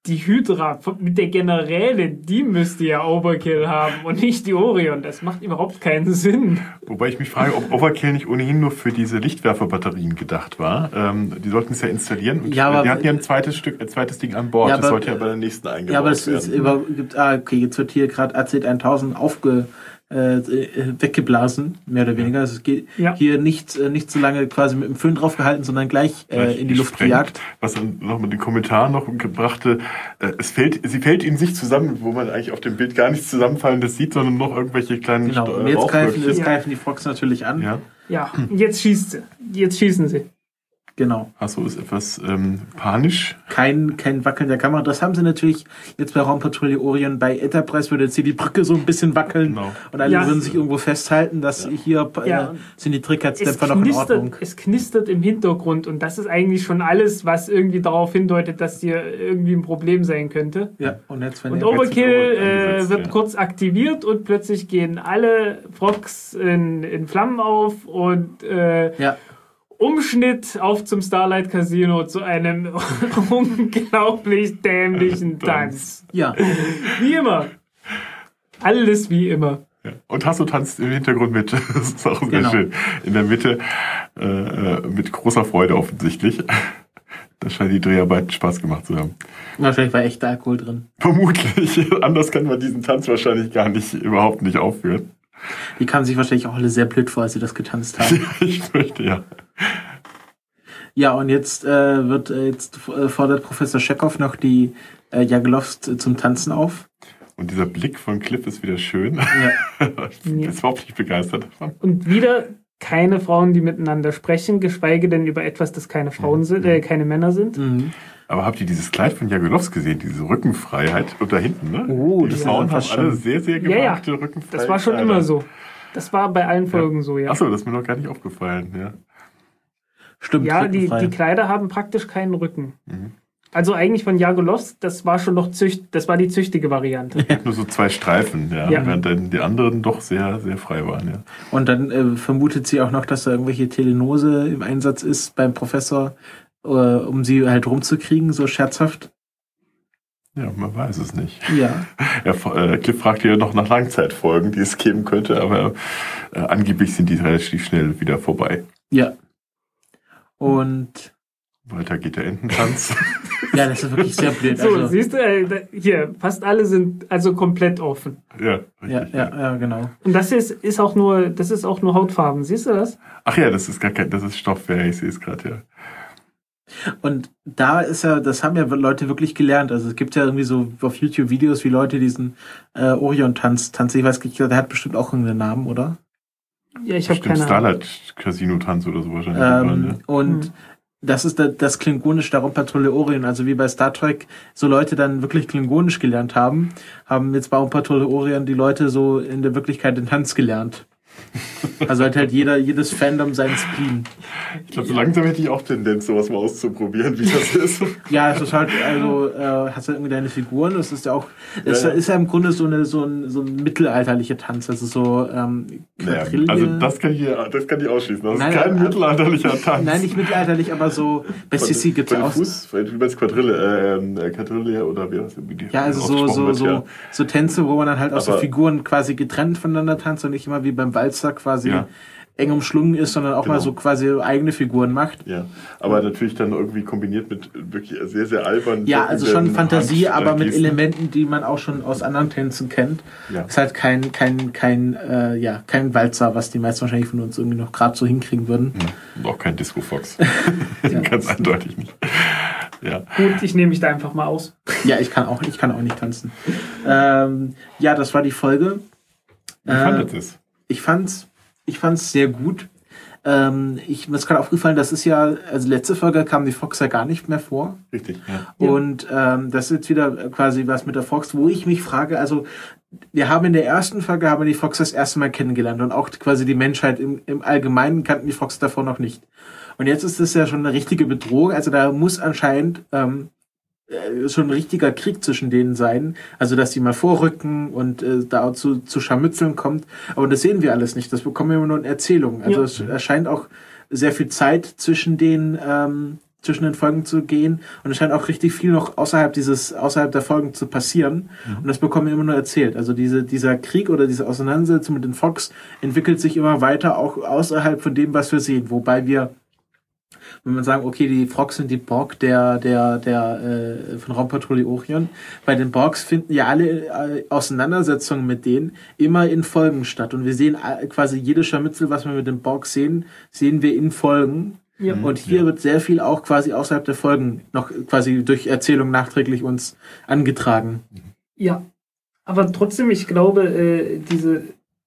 die Hydra mit der Generälin, die müsste ja Overkill haben und nicht die Orion. Das macht überhaupt keinen Sinn. Wobei ich mich frage, ob Overkill nicht ohnehin nur für diese Lichtwerferbatterien gedacht war. Ähm, die sollten es ja installieren. Und ja, aber, die hatten ja ein zweites Stück, ein zweites Ding an Bord. Ja, das aber, sollte ja bei der nächsten eingebaut ja, aber es werden. Ist über, gibt, ah, okay, jetzt wird hier gerade A Z tausend aufge äh, weggeblasen, mehr oder weniger. Also es geht ja. hier nicht, äh, nicht so lange quasi mit dem Föhn draufgehalten, sondern gleich, äh, gleich in die Luft gejagt. Was dann noch mit den Kommentaren noch gebrachte, äh, es fällt, sie fällt in sich zusammen, wo man eigentlich auf dem Bild gar nichts Zusammenfallendes sieht, sondern noch irgendwelche kleinen Genau, und jetzt greifen, jetzt greifen die Fox natürlich an. Ja, ja. jetzt schießt sie. Jetzt schießen sie. Genau. Achso, ist etwas ähm, panisch. Kein, kein Wackeln der Kamera. Das haben sie natürlich jetzt bei Raumpatrouille Orion. Bei Enterprise würde jetzt hier die Brücke so ein bisschen wackeln. Genau. Und alle ja. würden sich irgendwo festhalten, dass ja. hier äh, ja. sind die Trickheitsdämpfer noch in Ordnung. Es knistert im Hintergrund und das ist eigentlich schon alles, was irgendwie darauf hindeutet, dass hier irgendwie ein Problem sein könnte. Ja. Und, jetzt, wenn und Overkill äh, wird ja. kurz aktiviert und plötzlich gehen alle Frogs in, in Flammen auf und äh, ja. Umschnitt auf zum Starlight Casino zu einem unglaublich dämlichen Tanz. Ja. Wie immer. Alles wie immer. Ja. Und Hasso tanzt im Hintergrund mit. Das ist auch sehr genau. schön. In der Mitte äh, mit großer Freude offensichtlich. Da scheint die Dreharbeiten Spaß gemacht zu haben. Wahrscheinlich war echter Alkohol drin. Vermutlich. Anders kann man diesen Tanz wahrscheinlich gar nicht, überhaupt nicht aufführen. Die kamen sich wahrscheinlich auch alle sehr blöd vor, als sie das getanzt haben. Ich fürchte, ja. Ja, und jetzt äh, wird äh, jetzt äh, fordert Professor Chekhov noch die äh, Jagelovs äh, zum Tanzen auf. Und dieser Blick von Cliff ist wieder schön. Ja. Ich bin ja. überhaupt nicht begeistert davon. Und wieder keine Frauen, die miteinander sprechen, geschweige denn über etwas, das keine Frauen mhm. sind, äh, keine Männer sind. Mhm. Aber habt ihr dieses Kleid von Jagelovs gesehen? Diese Rückenfreiheit und da hinten, ne? Oh, die das Frauen haben schon. alle sehr, sehr gewagte ja, ja. Rückenfreiheit. Das war schon Alter. immer so. Das war bei allen Folgen ja. so, ja. Achso, das ist mir noch gar nicht aufgefallen, ja. Stimmt. Ja, die, die Kleider haben praktisch keinen Rücken. Mhm. Also eigentlich von Jagelovs, das war schon noch zücht, das war die züchtige Variante. Ja. Nur so zwei Streifen, ja, ja. während dann die anderen doch sehr, sehr frei waren, ja. Und dann äh, vermutet sie auch noch, dass da irgendwelche Telenose im Einsatz ist beim Professor, äh, um sie halt rumzukriegen, so scherzhaft. Ja, man weiß es nicht. Ja. ja äh, Cliff fragt ja noch nach Langzeitfolgen, die es geben könnte, aber äh, angeblich sind die relativ schnell wieder vorbei. Ja. Und weiter geht der Ententanz. Ja, das ist wirklich sehr blöd. So, also, siehst du, äh, hier, fast alle sind also komplett offen. Ja, richtig, ja, ja, ja, genau. Und das ist, ist auch nur, das ist auch nur Hautfarben, siehst du das? Ach ja, das ist gar kein, das ist Stoff, ja, ich sehe es gerade, ja. Und da ist ja, das haben ja Leute wirklich gelernt. Also es gibt ja irgendwie so auf YouTube Videos, wie Leute diesen äh, Orion-Tanz tanzen. Ich weiß nicht, der hat bestimmt auch irgendeinen Namen, oder? Ja, ich habe keine Ahnung. Starlight Casino Tanz oder so wahrscheinlich. Ähm, ne? Und hm. das ist da, das Klingonisch der Raumpatrouille Orion. Also wie bei Star Trek so Leute dann wirklich Klingonisch gelernt haben, haben jetzt bei Raumpatrouille Orion die Leute so in der Wirklichkeit den Tanz gelernt. Also hat halt jeder, jedes Fandom seinen Spleen. Ich glaube, so langsam hätte ich auch Tendenz, sowas mal auszuprobieren, wie das ist. Ja, es ist halt, also, äh, hast du irgendwie deine Figuren, das ist ja auch, es ja, ja. ist ja im Grunde so eine, so ein, so ein mittelalterlicher Tanz, also so, ähm, Quadrille. Naja, also, das kann ich, das kann ich ausschließen. Das nein, ist kein also, mittelalterlicher Tanz. Nein, nicht mittelalterlich, aber so, bei Sissi gibt es ja auch. Fuß, wie meinst Quadrille, äh, Quadrille oder wie das wie Ja, also so, so, wird, so, ja. so Tänze, wo man dann halt auch aber so Figuren quasi getrennt voneinander tanzt und nicht immer wie beim Walzer quasi ja. eng umschlungen ist, sondern auch genau. mal so quasi eigene Figuren macht. Ja, aber natürlich dann irgendwie kombiniert mit wirklich sehr, sehr albernen... Ja, also schon Fantasie, aber mit Elementen, die man auch schon aus anderen Tänzen kennt. Ja. Ist halt kein, kein, kein, äh, ja, kein Walzer, was die meisten wahrscheinlich von uns irgendwie noch gerade so hinkriegen würden. Ja. Und auch kein Disco Fox. ja. Ganz eindeutig nicht. Ja. Gut, ich nehme mich da einfach mal aus. Ja, ich kann auch, ich kann auch nicht tanzen. Ähm, ja, das war die Folge. Wie äh, fandet ihr es? Ich fand's, ich fand's sehr gut. Ähm, ich, mir ist gerade aufgefallen, das ist ja, also letzte Folge kam die Fox ja gar nicht mehr vor. Richtig, ja. Und ähm, das ist jetzt wieder quasi was mit der Fox, wo ich mich frage, also wir haben in der ersten Folge haben wir die Fox das erste Mal kennengelernt und auch quasi die Menschheit im, im Allgemeinen kannten die Fox davor noch nicht. Und jetzt ist das ja schon eine richtige Bedrohung, also da muss anscheinend ähm, schon ein richtiger Krieg zwischen denen sein, also dass die mal vorrücken und äh, da zu, zu Scharmützeln kommt, aber das sehen wir alles nicht, das bekommen wir immer nur in Erzählungen, also ja. Es erscheint auch sehr viel Zeit zwischen den ähm, zwischen den Folgen zu gehen und es scheint auch richtig viel noch außerhalb dieses, außerhalb der Folgen zu passieren mhm. und das bekommen wir immer nur erzählt. Also diese, dieser Krieg oder diese Auseinandersetzung mit den Fox entwickelt sich immer weiter, auch außerhalb von dem, was wir sehen, wobei wir, wenn man sagen, okay, die Frogs sind die Borg der, der, der, äh, von Raumpatrouille Orion. Bei den Borgs finden ja alle äh, Auseinandersetzungen mit denen immer in Folgen statt. Und wir sehen äh, quasi jede Scharmützel, was wir mit den Borgs sehen, sehen wir in Folgen. Ja. Und hier ja. wird sehr viel auch quasi außerhalb der Folgen noch quasi durch Erzählung nachträglich uns angetragen. Ja, aber trotzdem, ich glaube, äh, diese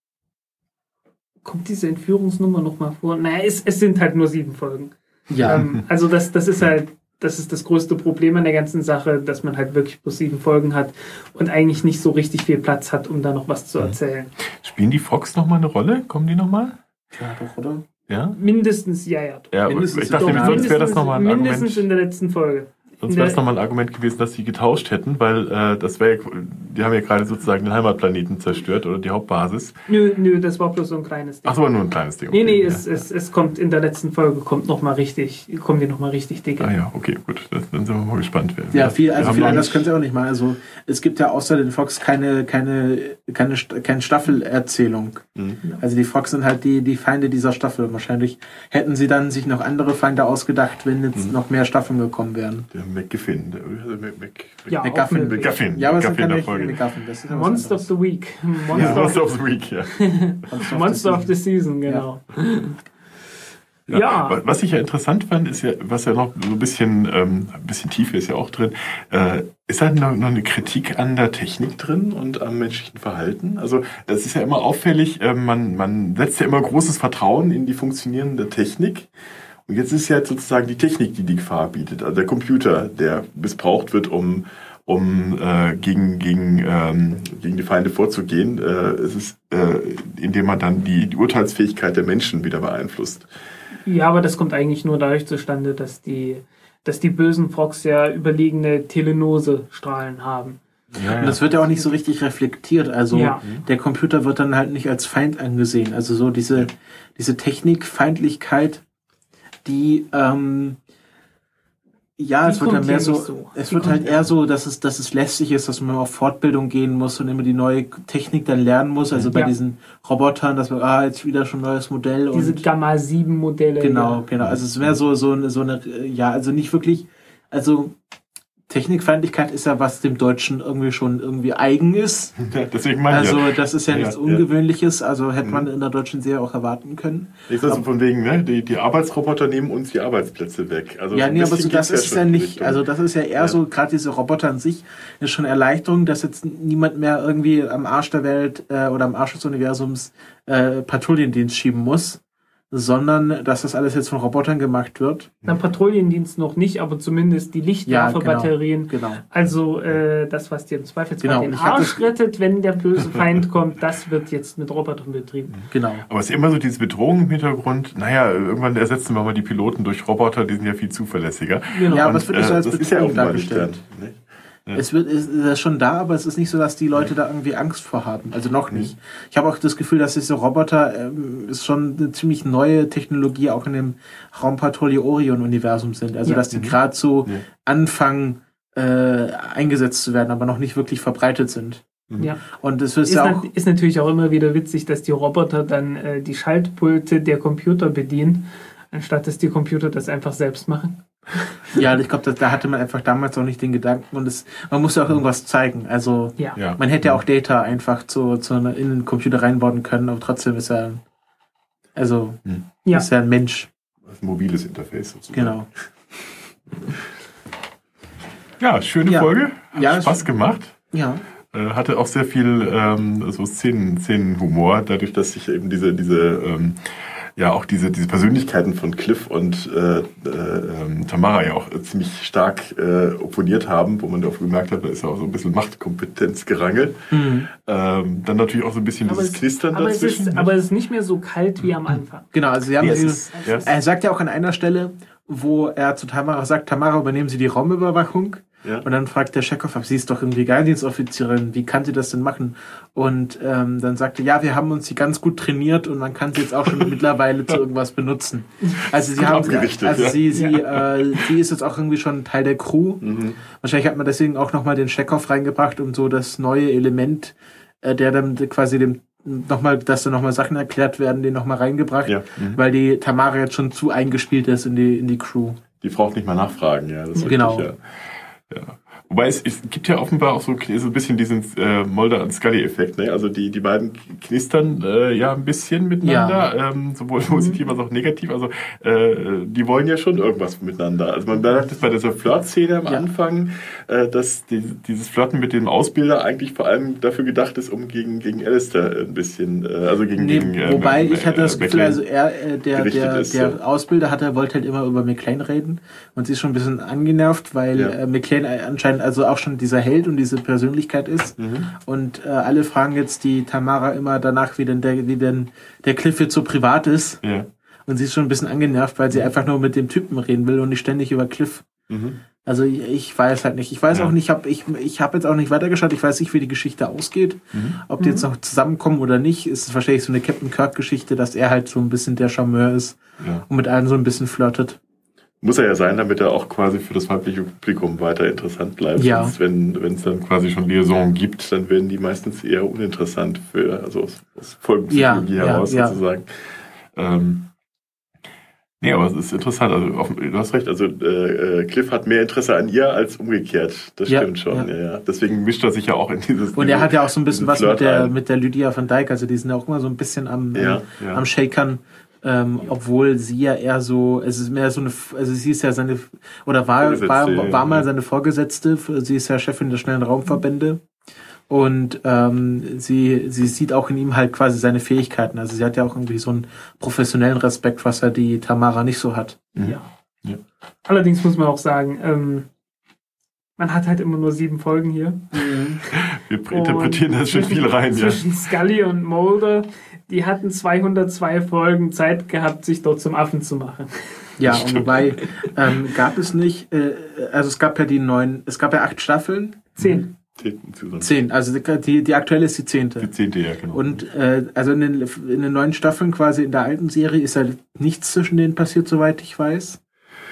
kommt diese Entführungsnummer nochmal vor? Naja, es, es sind halt nur sieben Folgen. Ja. Ähm, also das, das ist halt, das ist das größte Problem an der ganzen Sache, dass man halt wirklich bloß sieben Folgen hat und eigentlich nicht so richtig viel Platz hat, um da noch was zu erzählen. Spielen die Fox nochmal eine Rolle? Kommen die nochmal? Ja, doch, oder? Ja? Mindestens, ja, ja. ja mindestens, ich dachte, doch, sonst wäre das nochmal ein mindestens Argument. Mindestens in der letzten Folge. Sonst wäre es nochmal ein Argument gewesen, dass sie getauscht hätten, weil äh, das wäre, die haben ja gerade sozusagen den Heimatplaneten zerstört oder die Hauptbasis. Nö, nö, das war bloß so ein kleines Ding. Ach so, nur ein kleines Ding. Okay. Nee, nee, ja. es, es, es kommt in der letzten Folge, kommt noch mal richtig, kommen die nochmal richtig dicke. Ah ja, okay, gut, das, dann sind wir mal gespannt. Wer, ja, viel, also viel anders können sie auch nicht machen. Also es gibt ja außer den Fox keine, keine, keine, keine Staffelerzählung. Mhm. Also die Fox sind halt die, die Feinde dieser Staffel. Wahrscheinlich hätten sie dann sich noch andere Feinde ausgedacht, wenn jetzt mhm. noch mehr Staffeln gekommen wären. Der McGiffin, der Mac, Mac, ja, McGuffin, McGuffin. Ja, aber es ist McGuffin keine Folge. McGuffin. Das ist Monster of the Week. Monster, ja, Monster of the Week, ja. Monster, Monster of the Season, genau. Ja. ja. Was ich ja interessant fand, ist ja, was ja noch so ein bisschen, ähm, ein bisschen tiefer ist ja auch drin, äh, ist halt noch, noch eine Kritik an der Technik drin und am menschlichen Verhalten. Also das ist ja immer auffällig, äh, man, man setzt ja immer großes Vertrauen in die funktionierende Technik. Und jetzt ist ja sozusagen die Technik, die die Gefahr bietet. Also der Computer, der missbraucht wird, um, um äh, gegen, gegen, ähm, gegen die Feinde vorzugehen. Äh, es ist, äh, indem man dann die, die Urteilsfähigkeit der Menschen wieder beeinflusst. Ja, aber das kommt eigentlich nur dadurch zustande, dass die, dass die bösen Frogs ja überlegene Telenose-Strahlen haben. Ja, ja. Und das wird ja auch nicht so richtig reflektiert. Also ja. der Computer wird dann halt nicht als Feind angesehen. Also so diese, diese Technikfeindlichkeit, die, ähm, ja, die es wird dann mehr so, so, es die wird halt eher so, dass es, dass es lästig ist, dass man auf Fortbildung gehen muss und immer die neue Technik dann lernen muss. Also bei ja. diesen Robotern, dass man, ah, jetzt wieder schon ein neues Modell. Diese und Gamma sieben Modelle. Genau, ja. genau. Also es wäre so, so eine, so eine, ja, also nicht wirklich, also Technikfeindlichkeit ist ja was dem Deutschen irgendwie schon irgendwie eigen ist. Ja, deswegen meine also ja. das ist ja, ja nichts Ungewöhnliches, also hätte man in der deutschen Serie auch erwarten können. Ich sag so von wegen, ne, die, die Arbeitsroboter nehmen uns die Arbeitsplätze weg. Also ja, nee, aber so, das ist ja nicht, Richtung. Also das ist ja eher ja. so, gerade diese Roboter an sich ist schon Erleichterung, dass jetzt niemand mehr irgendwie am Arsch der Welt äh, oder am Arsch des Universums äh, Patrouillendienst schieben muss, sondern dass das alles jetzt von Robotern gemacht wird. Na, Patrouillendienst noch nicht, aber zumindest die Lichtwerferbatterien. Ja, genau, genau. Also äh, das, was dir im Zweifelsfall genau, den Arsch rettet, wenn der böse Feind kommt, das wird jetzt mit Robotern betrieben. Genau. Aber es ist immer so diese Bedrohung im Hintergrund. Naja, irgendwann ersetzen wir mal die Piloten durch Roboter, die sind ja viel zuverlässiger. Genau. Ja, aber es wird nicht so als Bedrohung ja dargestellt. Nicht? Ja. Es wird, ist, ist schon da, aber es ist nicht so, dass die Leute da irgendwie Angst vor haben. Also noch nicht. Ich habe auch das Gefühl, dass diese Roboter ähm, ist schon eine ziemlich neue Technologie auch in dem Raumpatrouille Orion-Universum sind. Also ja. dass die gerade so ja. anfangen äh, eingesetzt zu werden, aber noch nicht wirklich verbreitet sind. Ja. Und es ist, ist, auch, ist natürlich auch immer wieder witzig, dass die Roboter dann äh, die Schaltpulte der Computer bedienen, anstatt dass die Computer das einfach selbst machen. Ja, ich glaube, da hatte man einfach damals auch nicht den Gedanken und es, man muss ja auch irgendwas zeigen. Also ja. Ja. man hätte ja auch Data einfach zu, zu einer, in den Computer reinbauen können, aber trotzdem ist er also hm. ja. ist er ein Mensch. Ein mobiles Interface sozusagen. Genau. Ja, schöne ja. Folge. Hat ja, Spaß gemacht. Ja. Äh, hatte auch sehr viel ähm, so Szenen, Szenenhumor, dadurch, dass sich eben diese, diese ähm, ja auch diese, diese Persönlichkeiten von Cliff und äh, äh, Tamara ja auch ziemlich stark äh, opponiert haben, wo man auch gemerkt hat, da ist ja auch so ein bisschen Machtkompetenzgerangel. Mhm. Ähm, dann natürlich auch so ein bisschen aber dieses es, Knistern aber dazwischen. Es ist, aber es ist nicht mehr so kalt wie am Anfang. Genau, also sie haben ja, dieses, ist, er sagt ja auch an einer Stelle, wo er zu Tamara sagt, Tamara, übernehmen Sie die Raumüberwachung. Ja. Und dann fragt der Chekhov ab, sie ist doch irgendwie Geheimdienstoffizierin, wie kann sie das denn machen? Und ähm, dann sagte, ja, wir haben uns sie ganz gut trainiert und man kann sie jetzt auch schon mittlerweile zu irgendwas benutzen. Also sie Gut haben, abgerichtet, also ja. sie, sie, äh, sie ist jetzt auch irgendwie schon Teil der Crew. Mhm. Wahrscheinlich hat man deswegen auch nochmal den Chekhov reingebracht, um so das neue Element, äh, der dann quasi dem nochmal, dass da nochmal Sachen erklärt werden, den nochmal reingebracht, Ja. Mhm. weil die Tamara jetzt schon zu eingespielt ist in die, in die Crew. Die braucht nicht mal nachfragen, ja. Das ist Genau. richtig, ja. Ja. Wobei es, es gibt ja offenbar auch so, so ein bisschen diesen äh, Mulder und Scully-Effekt. Ne? Also die, die beiden knistern äh, ja ein bisschen miteinander, Ja. ähm, sowohl positiv als auch negativ. Also äh, die wollen ja schon irgendwas miteinander. Also man merkt das bei dieser Flirt-Szene am Ja. Anfang, äh, dass die, dieses Flirten mit dem Ausbilder eigentlich vor allem dafür gedacht ist, um gegen, gegen Alistair ein bisschen, äh, also gegen, Nee, gegen äh, wobei äh, ich hatte das äh, Gefühl, McLean also er, äh, der, gerichtet der, ist, der ja. Ausbilder hat, er wollte halt immer über McLean reden und sie ist schon ein bisschen angenervt, weil Ja. äh, McLean anscheinend also auch schon dieser Held und diese Persönlichkeit ist. Mhm. Und äh, alle fragen jetzt die Tamara immer danach, wie denn der, wie denn der Cliff jetzt so privat ist. Ja. Und sie ist schon ein bisschen angenervt, weil sie einfach nur mit dem Typen reden will und nicht ständig über Cliff. Mhm. Also ich, ich weiß halt nicht. Ich weiß Ja. auch nicht, hab, ich, ich habe jetzt auch nicht weitergeschaut. Ich weiß nicht, wie die Geschichte ausgeht. Mhm. Ob die jetzt noch zusammenkommen oder nicht, ist es wahrscheinlich so eine Captain Kirk-Geschichte, dass er halt so ein bisschen der Charmeur ist Ja. und mit allen so ein bisschen flirtet. Muss er ja sein, damit er auch quasi für das weibliche Publikum weiter interessant bleibt. Ja. Sonst, wenn wenn es dann quasi schon Liaison gibt, dann werden die meistens eher uninteressant für, also aus, aus Folgenpsychologie Ja, heraus ja, ja. sozusagen. Ähm, nee, aber es ist interessant. Also auf, du hast recht, also äh, Cliff hat mehr Interesse an ihr als umgekehrt. Das Ja, stimmt schon. ja. Ja. Ja. Deswegen mischt er sich ja auch in dieses. Und er hat ja auch so ein bisschen diesen was mit Flirt der, ein. mit der Lydia van Dijk. Also die sind ja auch immer so ein bisschen am, Ja, ähm, ja. am Shakern. Ähm, obwohl sie ja eher so, es ist mehr so eine, also sie ist ja seine, oder war, Vorgesetzte, war, war mal ja. seine Vorgesetzte, sie ist ja Chefin der schnellen Raumverbände und ähm, sie, sie sieht auch in ihm halt quasi seine Fähigkeiten, also sie hat ja auch irgendwie so einen professionellen Respekt, was ja die Tamara nicht so hat. Mhm. Ja. Ja. Allerdings muss man auch sagen, ähm, man hat halt immer nur sieben Folgen hier. Wir interpretieren Und das schon viel rein, ja. Zwischen Scully und Mulder, die hatten zweihundertzwei Folgen Zeit gehabt, sich dort zum Affen zu machen. Ja, und wobei, ähm, gab es nicht, äh, also es gab ja die neun, es gab ja acht Staffeln, Zehn. Zusammen. zehn, also die, die aktuelle ist die zehnte. Die zehnte, ja, genau. Und äh, also in den, in den neuen Staffeln quasi in der alten Serie ist halt nichts zwischen denen passiert, soweit ich weiß.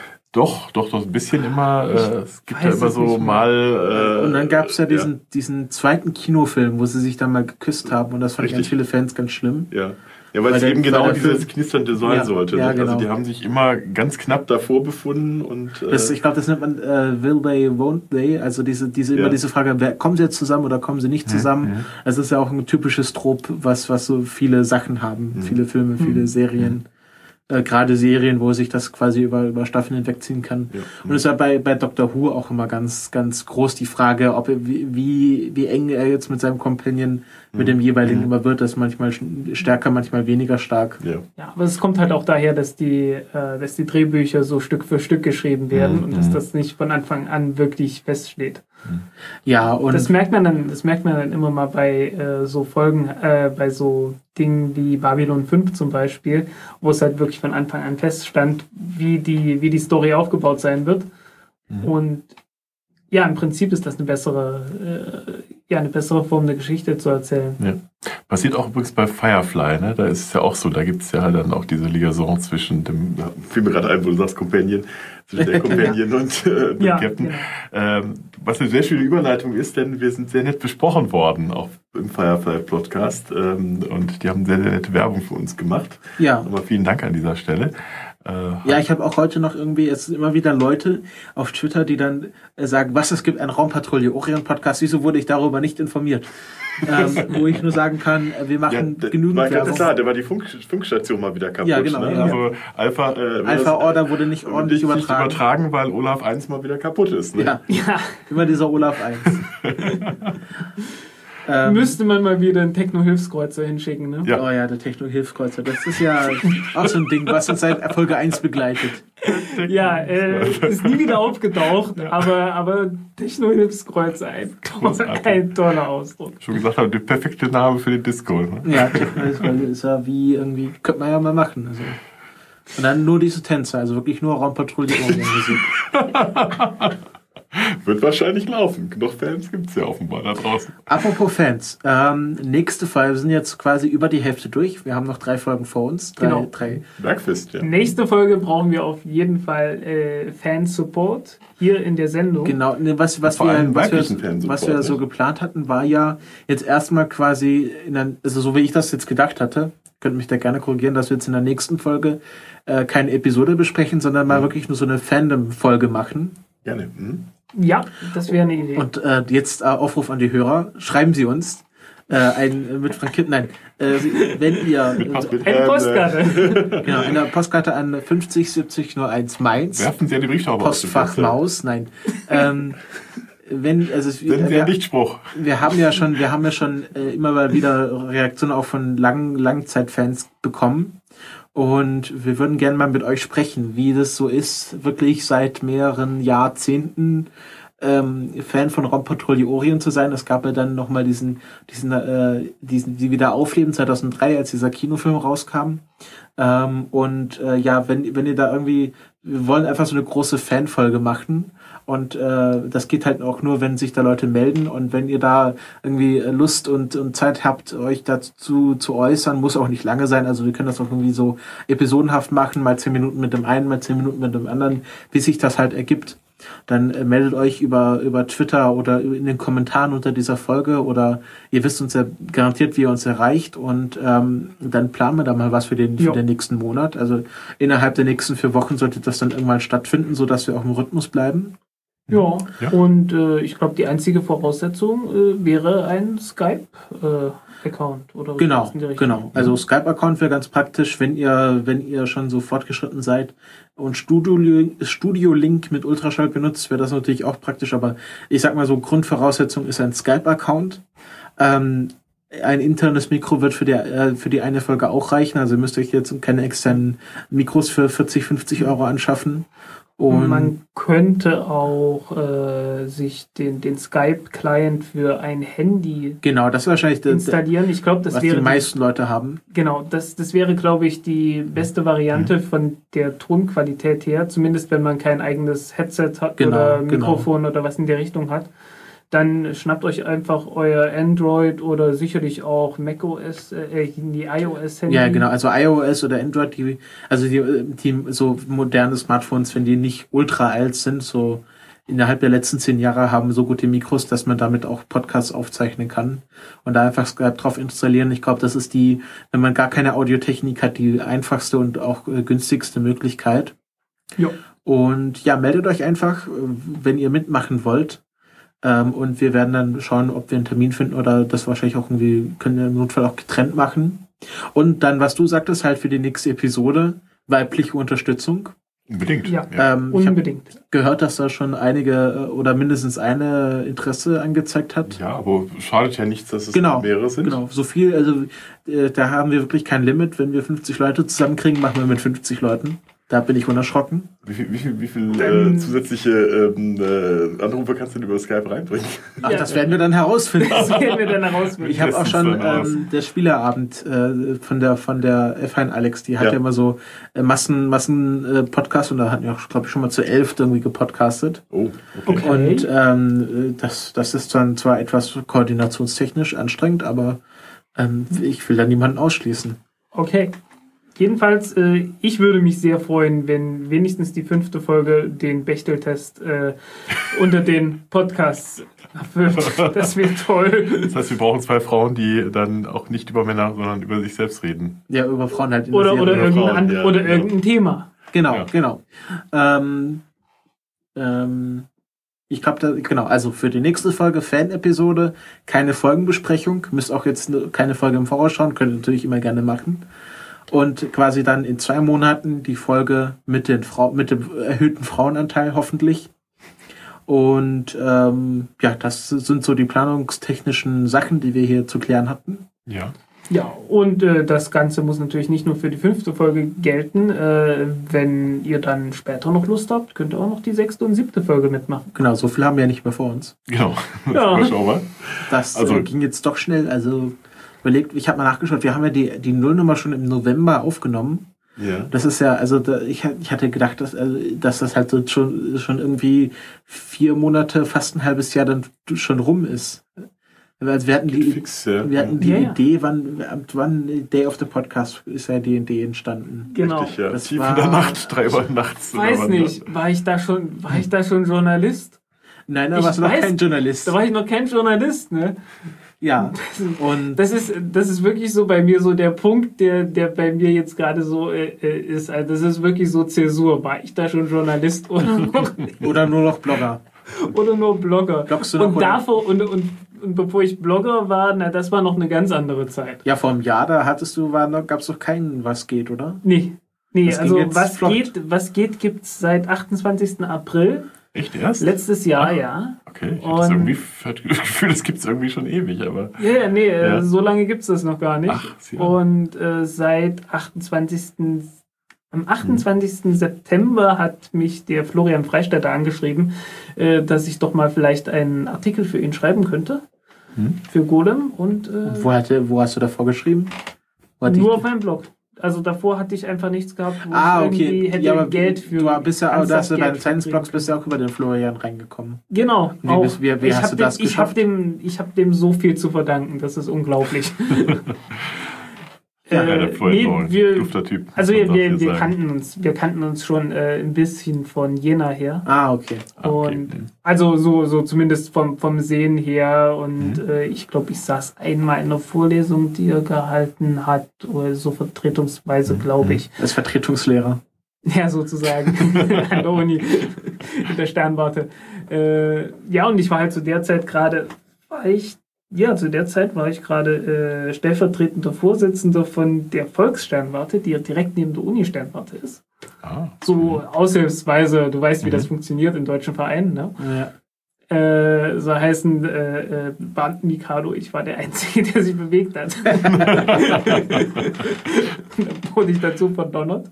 Doch, doch, doch, ein bisschen immer. Äh, es gibt ja weiß immer es so nicht mehr. mal. Äh, Und dann gab es ja diesen, diesen zweiten Kinofilm, wo sie sich dann mal geküsst haben und das fanden ganz Richtig. viele Fans ganz schlimm. Ja. Ja, weil, Weil es der- eben genau weil der dieses Film- Knisternde sein Ja, sollte. ja, ne? genau. Also die haben sich immer ganz knapp davor befunden und äh, Das, ich glaube, das nennt man äh, Will they, won't they? Also diese, diese Ja. immer diese Frage, wer, kommen sie jetzt zusammen oder kommen sie nicht zusammen? ja. Das ist ja auch ein typisches Trop, was, was so viele Sachen haben. Mhm. Viele Filme, viele Serien. Äh, gerade Serien, wo sich das quasi über, über Staffeln hinwegziehen kann. Ja. Und es ist ja bei, bei Doctor Who auch immer ganz, ganz groß die Frage, ob er, wie, wie, wie eng er jetzt mit seinem Companion, mit dem jeweiligen immer wird. Das ist manchmal sch- stärker, manchmal weniger stark. ja. Ja, aber es kommt halt auch daher, dass die, äh, dass die Drehbücher so Stück für Stück geschrieben werden Mhm. und dass das nicht von Anfang an wirklich feststeht. Ja, und Das merkt man dann, das merkt man dann immer mal bei äh, so Folgen, äh, bei so Dingen wie Babylon fünf zum Beispiel, wo es halt wirklich von Anfang an feststand, wie die, wie die Story aufgebaut sein wird. Und ja, im Prinzip ist das eine bessere, äh, ja, eine bessere Form, eine Geschichte zu erzählen. Ja. Passiert auch übrigens bei Firefly, ne? Da ist es ja auch so, da gibt es ja halt dann auch diese Liaison zwischen dem, fiel mir gerade ein, wo du sagst Companion, zwischen der Companion und äh, dem Ja, Captain. genau. Ähm, was eine sehr schöne Überleitung ist, denn wir sind sehr nett besprochen worden, auch im Firefly-Podcast. Ähm, und die haben sehr, sehr nette Werbung für uns gemacht. ja. Aber vielen Dank an dieser Stelle. Äh, Ja, ich habe auch heute noch irgendwie, es sind immer wieder Leute auf Twitter, die dann äh, sagen, was, es gibt einen Raumpatrouille, Orion-Podcast, wieso wurde ich darüber nicht informiert? ähm, wo ich nur sagen kann, äh, wir ja, machen der genügend war ganz Werbung. klar, da war die Funk, Funkstation mal wieder kaputt. Ja, genau, Ne? ja. Also Alpha, äh, Alpha das- Order wurde nicht ordentlich nicht, nicht übertragen. übertragen, weil Olaf eins mal wieder kaputt ist. Ne? Ja, Ja, immer dieser Olaf eins. ähm, müsste man mal wieder einen Techno-Hilfskreuzer hinschicken, ne? Ja. Oh ja, der Techno-Hilfskreuzer, das ist ja auch so ein Ding, was uns seit Folge eins begleitet. Ja, äh, ist nie wieder aufgetaucht, aber, aber Techno-Hilfskreuzer, ein, toll, Großartig. ein toller Ausdruck. Schon gesagt habe, der perfekte Name für den Disco. Ne? Ja, Techno-Hilfskreuzer ist ja wie irgendwie, könnte man ja mal machen. Also. Und dann nur diese Tänze, also wirklich nur Raumpatrouille ohne Musik. Wird wahrscheinlich laufen. Genug Fans gibt es ja offenbar da draußen. Apropos Fans, ähm, nächste Folge, wir sind jetzt quasi über die Hälfte durch. Wir haben noch drei Folgen vor uns. Drei, Genau. drei. Bergfest, ja. Nächste Folge brauchen wir auf jeden Fall äh, Fan-Support hier in der Sendung. Genau, ne, was, was, Vor wir, allem was, wir, weiblichen Fansupport, was wir so nicht? geplant hatten, war ja jetzt erstmal quasi, in der, also so wie ich das jetzt gedacht hatte, könnt mich da gerne korrigieren, dass wir jetzt in der nächsten Folge äh, keine Episode besprechen, sondern mal wirklich nur so eine Fandom-Folge machen. Gerne. Hm? Ja, das wäre eine Idee. Und äh, jetzt äh, Aufruf an die Hörer, schreiben Sie uns äh, ein äh, mit frankiert, nein, äh, wenn ihr Mit Pass- mit- Eine äh, Postkarte. genau eine Postkarte an fünfzig siebzig null eins Mainz, Werfen Sie an die Brieftaube aus dem Postfach Fenster. Maus, nein. ähm, wenn also es- Senden Sie wir, einen Lichtspruch. wir haben ja schon, wir haben ja schon äh, immer mal wieder Reaktionen auch von langen Langzeitfans bekommen. Und wir würden gerne mal mit euch sprechen, wie das so ist, wirklich seit mehreren Jahrzehnten ähm, Fan von Raumpatrouille Orient zu sein. Es gab ja dann nochmal diesen, diesen, äh, diesen, die wieder aufleben zweitausenddrei, als dieser Kinofilm rauskam. Ähm, und äh, ja, wenn, wenn ihr da irgendwie, wir wollen einfach so eine große Fanfolge machen. Und äh, das geht halt auch nur, wenn sich da Leute melden. Und wenn ihr da irgendwie Lust und, und Zeit habt, euch dazu zu äußern, muss auch nicht lange sein. Also wir können das auch irgendwie so episodenhaft machen, mal zehn Minuten mit dem einen, mal zehn Minuten mit dem anderen, wie sich das halt ergibt. Dann äh, meldet euch über, über Twitter oder in den Kommentaren unter dieser Folge oder ihr wisst uns ja garantiert, wie ihr uns erreicht und ähm, dann planen wir da mal was für den, für Jo. den nächsten Monat. Also innerhalb der nächsten vier Wochen sollte das dann irgendwann stattfinden, sodass wir auch im Rhythmus bleiben. Ja, Ja. und äh, ich glaube, die einzige Voraussetzung äh, wäre ein Skype-Account. oder Genau, was in die Richtung. genau. Also Skype-Account wäre ganz praktisch, wenn ihr, wenn ihr schon so fortgeschritten seid und Studio, Studio-Link mit Ultraschall benutzt, wäre das natürlich auch praktisch, aber ich sag mal so, Grundvoraussetzung ist ein Skype-Account. Ähm, ein internes Mikro wird für die, äh, für die eine Folge auch reichen, also ihr müsst euch jetzt keine externen Mikros für vierzig, fünfzig Euro anschaffen. Und Man könnte auch äh, sich den, den Skype-Client für ein Handy genau, das ist wahrscheinlich der, der, installieren. Ich glaube, das was wäre die meisten Leute haben. Genau, das, das wäre, glaube ich, die beste Variante von der Tonqualität her, zumindest wenn man kein eigenes Headset hat Genau, oder genau. Mikrofon oder was in der Richtung hat. Dann schnappt euch einfach euer Android oder sicherlich auch macOS, äh, die iOS-Handy. Ja, genau, also iOS oder Android, die, also die, die so moderne Smartphones, wenn die nicht ultra alt sind, so innerhalb der letzten zehn Jahre haben so gute Mikros, dass man damit auch Podcasts aufzeichnen kann und da einfach Skype drauf installieren. Ich glaube, das ist die, wenn man gar keine Audiotechnik hat, die einfachste und auch äh, günstigste Möglichkeit. Ja. Und ja, meldet euch einfach, äh, wenn ihr mitmachen wollt. Ähm, und wir werden dann schauen, ob wir einen Termin finden oder das wahrscheinlich auch irgendwie, können wir im Notfall auch getrennt machen. Und dann, was du sagtest, halt für die nächste Episode, weibliche Unterstützung. Unbedingt. Ja. Ähm, ich habe Unbedingt. gehört, dass da schon einige äh, oder mindestens eine Interesse angezeigt hat. Ja, aber schadet ja nichts, dass es Genau, mehrere sind. genau. So viel, also äh, da haben wir wirklich kein Limit. Wenn wir fünfzig Leute zusammenkriegen, machen wir mit fünfzig Leuten. Da bin ich unerschrocken. Wie viel, wie viel, wie viel Ähm, äh, zusätzliche ähm, äh, Anrufe kannst du denn über Skype reinbringen? Ach, Ja. das werden wir dann herausfinden. Das werden wir dann herausfinden. Ich habe auch Testen's schon dann aus. ähm, der Spieleabend äh, von der von der F eins Alex, die hat ja, Ja. immer so äh, Massen Massen äh, Podcasts und da hatten wir auch, glaube ich, schon mal zu elf irgendwie gepodcastet. Oh, okay. Okay. Und ähm, äh, das das ist dann zwar etwas koordinationstechnisch anstrengend, aber ähm, ich will da niemanden ausschließen. Okay. Jedenfalls, äh, ich würde mich sehr freuen, wenn wenigstens die fünfte Folge den Bechtel-Test äh, unter den Podcasts erfüllt. Das wäre toll. Das heißt, wir brauchen zwei Frauen, die dann auch nicht über Männer, sondern über sich selbst reden. Ja, über Frauen halt in der Oder, Serie. oder, Oder irgendein, Frauen, an- ja, oder ja. irgendein Thema. Genau, Ja. genau. Ähm, ähm, ich glaube, da, genau, also für die nächste Folge Fan-Episode, keine Folgenbesprechung, müsst auch jetzt ne- keine Folge im Voraus schauen, könnt ihr natürlich immer gerne machen. Und quasi dann in zwei Monaten die Folge mit den Frau, mit dem erhöhten Frauenanteil hoffentlich. Und ähm, ja, das sind so die planungstechnischen Sachen, die wir hier zu klären hatten. Ja. Ja, und äh, das Ganze muss natürlich nicht nur für die fünfte Folge gelten. Äh, wenn ihr dann später noch Lust habt, könnt ihr auch noch die sechste und siebte Folge mitmachen. Genau, so viel haben wir ja nicht mehr vor uns. Genau. Das Ja. ist überschaubar. Das Also- äh, ging jetzt doch schnell. Also überlegt, ich habe mal nachgeschaut, wir haben ja die, die Nullnummer schon im November aufgenommen. Ja. Das ist ja, also da, ich, ich hatte gedacht, dass, also, dass das halt so schon, schon irgendwie vier Monate, fast ein halbes Jahr dann schon rum ist. Also wir hatten die, Fix, ja. wir hatten die Ja, ja. Idee, wann, wann Day of the Podcast ist ja die Idee entstanden. Genau. Richtig, ja. Das Tief war- in der Nacht, drei Uhr nachts. oder Weiß wann nicht, war ich da schon, war ich da schon Journalist? Nein, da Ich warst du noch weiß- kein Journalist. Da war ich noch kein Journalist, ne? Ja. Und Das ist, das ist wirklich so bei mir so der Punkt, der, der bei mir jetzt gerade so äh, äh, ist. Also das ist wirklich so Zäsur. War ich da schon Journalist oder, noch, oder nur noch Blogger. oder nur Blogger? Bloggst du noch, Und oder? davor und, und, und bevor ich Blogger war, na, das war noch eine ganz andere Zeit. Ja, vor einem Jahr, da hattest du, war noch, gab's doch keinen, was geht, oder? Nee. Nee, Das ging also jetzt was flott. geht, was geht, gibt's seit achtundzwanzigsten April Echt erst? letztes Jahr, Ah. ja. Okay, ich hab das Und- irgendwie hatte das Gefühl, das gibt es irgendwie schon ewig, aber. Ja, ja, nee, äh, Ja. so lange gibt's das noch gar nicht. Ach, sieh an. Und äh, seit achtundzwanzigsten Am achtundzwanzigsten September hat mich der Florian Freistetter angeschrieben, äh, dass ich doch mal vielleicht einen Artikel für ihn schreiben könnte. Hm. Für Golem. Und, äh, Und wo, hatte, wo hast du davor geschrieben? Wo hatte nur ich- auf meinem Blog. Also davor hatte ich einfach nichts gehabt, wo Ah, ich irgendwie okay. hätte Ja, aber Geld für. du bist ja, ernsthaft da hast du Geld deinen für Science-Blogs kriegen bist ja auch über den Florian reingekommen. Genau. Wie auch. bist- wie- wie ich hast hab du dem, das ich habe geschafft? dem, ich hab dem so viel zu verdanken, das ist unglaublich. Ja, Äh, der Florian war ein nee, wir, dufter Typ. also muss wir, man wir, dafür wir sagen. kannten uns, wir kannten uns schon äh, ein bisschen von Jena her. Ah, okay. Ah, okay. Und also so, so zumindest vom, vom Sehen her. Und Mhm. äh, ich glaube, ich saß einmal in einer Vorlesung, die er gehalten hat, oder so vertretungsweise, Mhm. glaube ich. Als Vertretungslehrer. Ja, sozusagen. An der Uni. In der Sternwarte. Äh, ja, und ich war halt zu der Zeit gerade, war ich, ja, zu der Zeit war ich gerade äh, stellvertretender Vorsitzender von der Volkssternwarte, die ja direkt neben der Uni-Sternwarte ist. Ah. So aushilfsweise, du weißt, wie Mhm. das funktioniert in deutschen Vereinen, ne? Ja. Äh, so heißen äh, äh, Beamten-Mikado, ich war der Einzige, der sich bewegt hat. Dann wurde ich dazu verdonnert.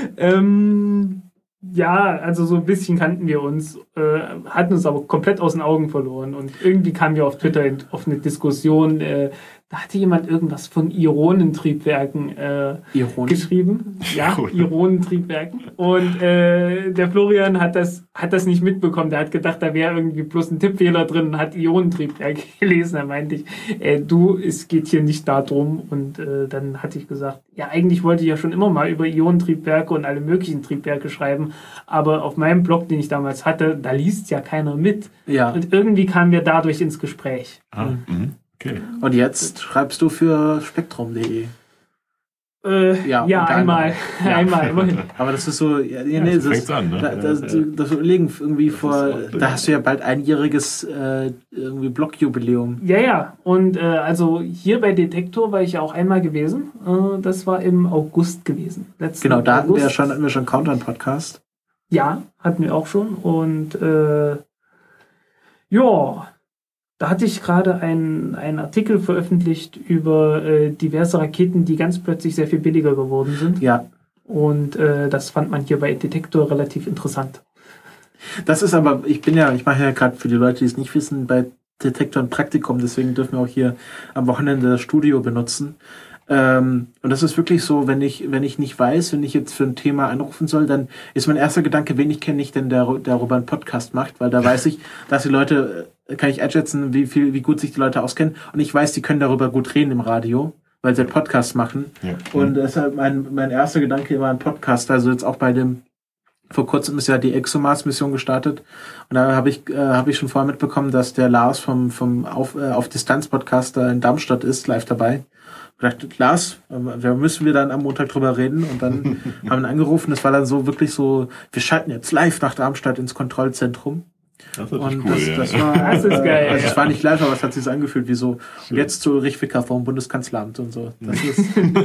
Ähm, ja, also so ein bisschen kannten wir uns, äh, hatten uns aber komplett aus den Augen verloren. Und irgendwie kamen wir auf Twitter in, auf eine Diskussion, äh, da hatte jemand irgendwas von Ionentriebwerken äh, Ironisch. geschrieben. Ja, Cool. Ionentriebwerken. Und äh, der Florian hat das, hat das nicht mitbekommen. Der hat gedacht, da wäre irgendwie bloß ein Tippfehler drin und hat Ionentriebwerke gelesen. Da meinte ich, äh, du, es geht hier nicht darum. Und äh, dann hatte ich gesagt, ja, eigentlich wollte ich ja schon immer mal über Ionentriebwerke und alle möglichen Triebwerke schreiben. Aber auf meinem Blog, den ich damals hatte, da liest ja keiner mit. Ja. Und irgendwie kamen wir dadurch ins Gespräch. Ah, mhm. Okay. Und jetzt schreibst du für spektrum punkt de. Äh, Ja, ja, unter einmal. anderem. Ja. Einmal, immerhin. Aber das ist so, ja, Ja, nee, so das, fängt's an, ne? da, Ja, das, ja. das überlegen irgendwie Das vor, ist auch- da hast du ja bald einjähriges äh, irgendwie Blogjubiläum. Ja, ja. Und äh, also hier bei Detektor war ich ja auch einmal gewesen. Äh, das war im August gewesen. Letzten Genau, da hatten wir ja August. schon, hatten wir schon Countdown-Podcast. Ja, hatten wir auch schon. Und äh, ja, da hatte ich gerade einen, einen Artikel veröffentlicht über äh, diverse Raketen, die ganz plötzlich sehr viel billiger geworden sind. Ja, Und äh, das fand man hier bei Detektor relativ interessant. das ist aber, ich bin ja, ich mache ja gerade für die Leute, die es nicht wissen, bei Detektor ein Praktikum, deswegen dürfen wir auch hier am Wochenende das Studio benutzen. Ähm, und das ist wirklich so, wenn ich, wenn ich nicht weiß, wenn ich jetzt für ein Thema anrufen soll, dann ist mein erster Gedanke, wen ich kenne ich denn, der darüber einen Podcast macht, weil da weiß ich, dass die Leute, äh, kann ich einschätzen, wie viel, wie gut sich die Leute auskennen. Und ich weiß, die können darüber gut reden im Radio, weil sie einen Podcast machen. Ja. Und deshalb mein, mein erster Gedanke war ein Podcast, also jetzt auch bei dem, vor kurzem ist ja die ExoMars-Mission gestartet und da habe ich, äh, habe ich schon vorher mitbekommen, dass der Lars vom, vom Auf, äh, auf Distanz-Podcast da in Darmstadt ist, live dabei. Ich dachte, Lars, äh, wir müssen wir dann am Montag drüber reden und dann haben wir ihn angerufen, das war dann so wirklich so, wir schalten jetzt live nach Darmstadt ins Kontrollzentrum. Das ist natürlich Und cool, das, ja. das war, Das ist geil, also ja. es war nicht live, aber es hat sich so angefühlt wie so, und jetzt zu Ulrich Wicker vom Bundeskanzleramt und so. Das ist,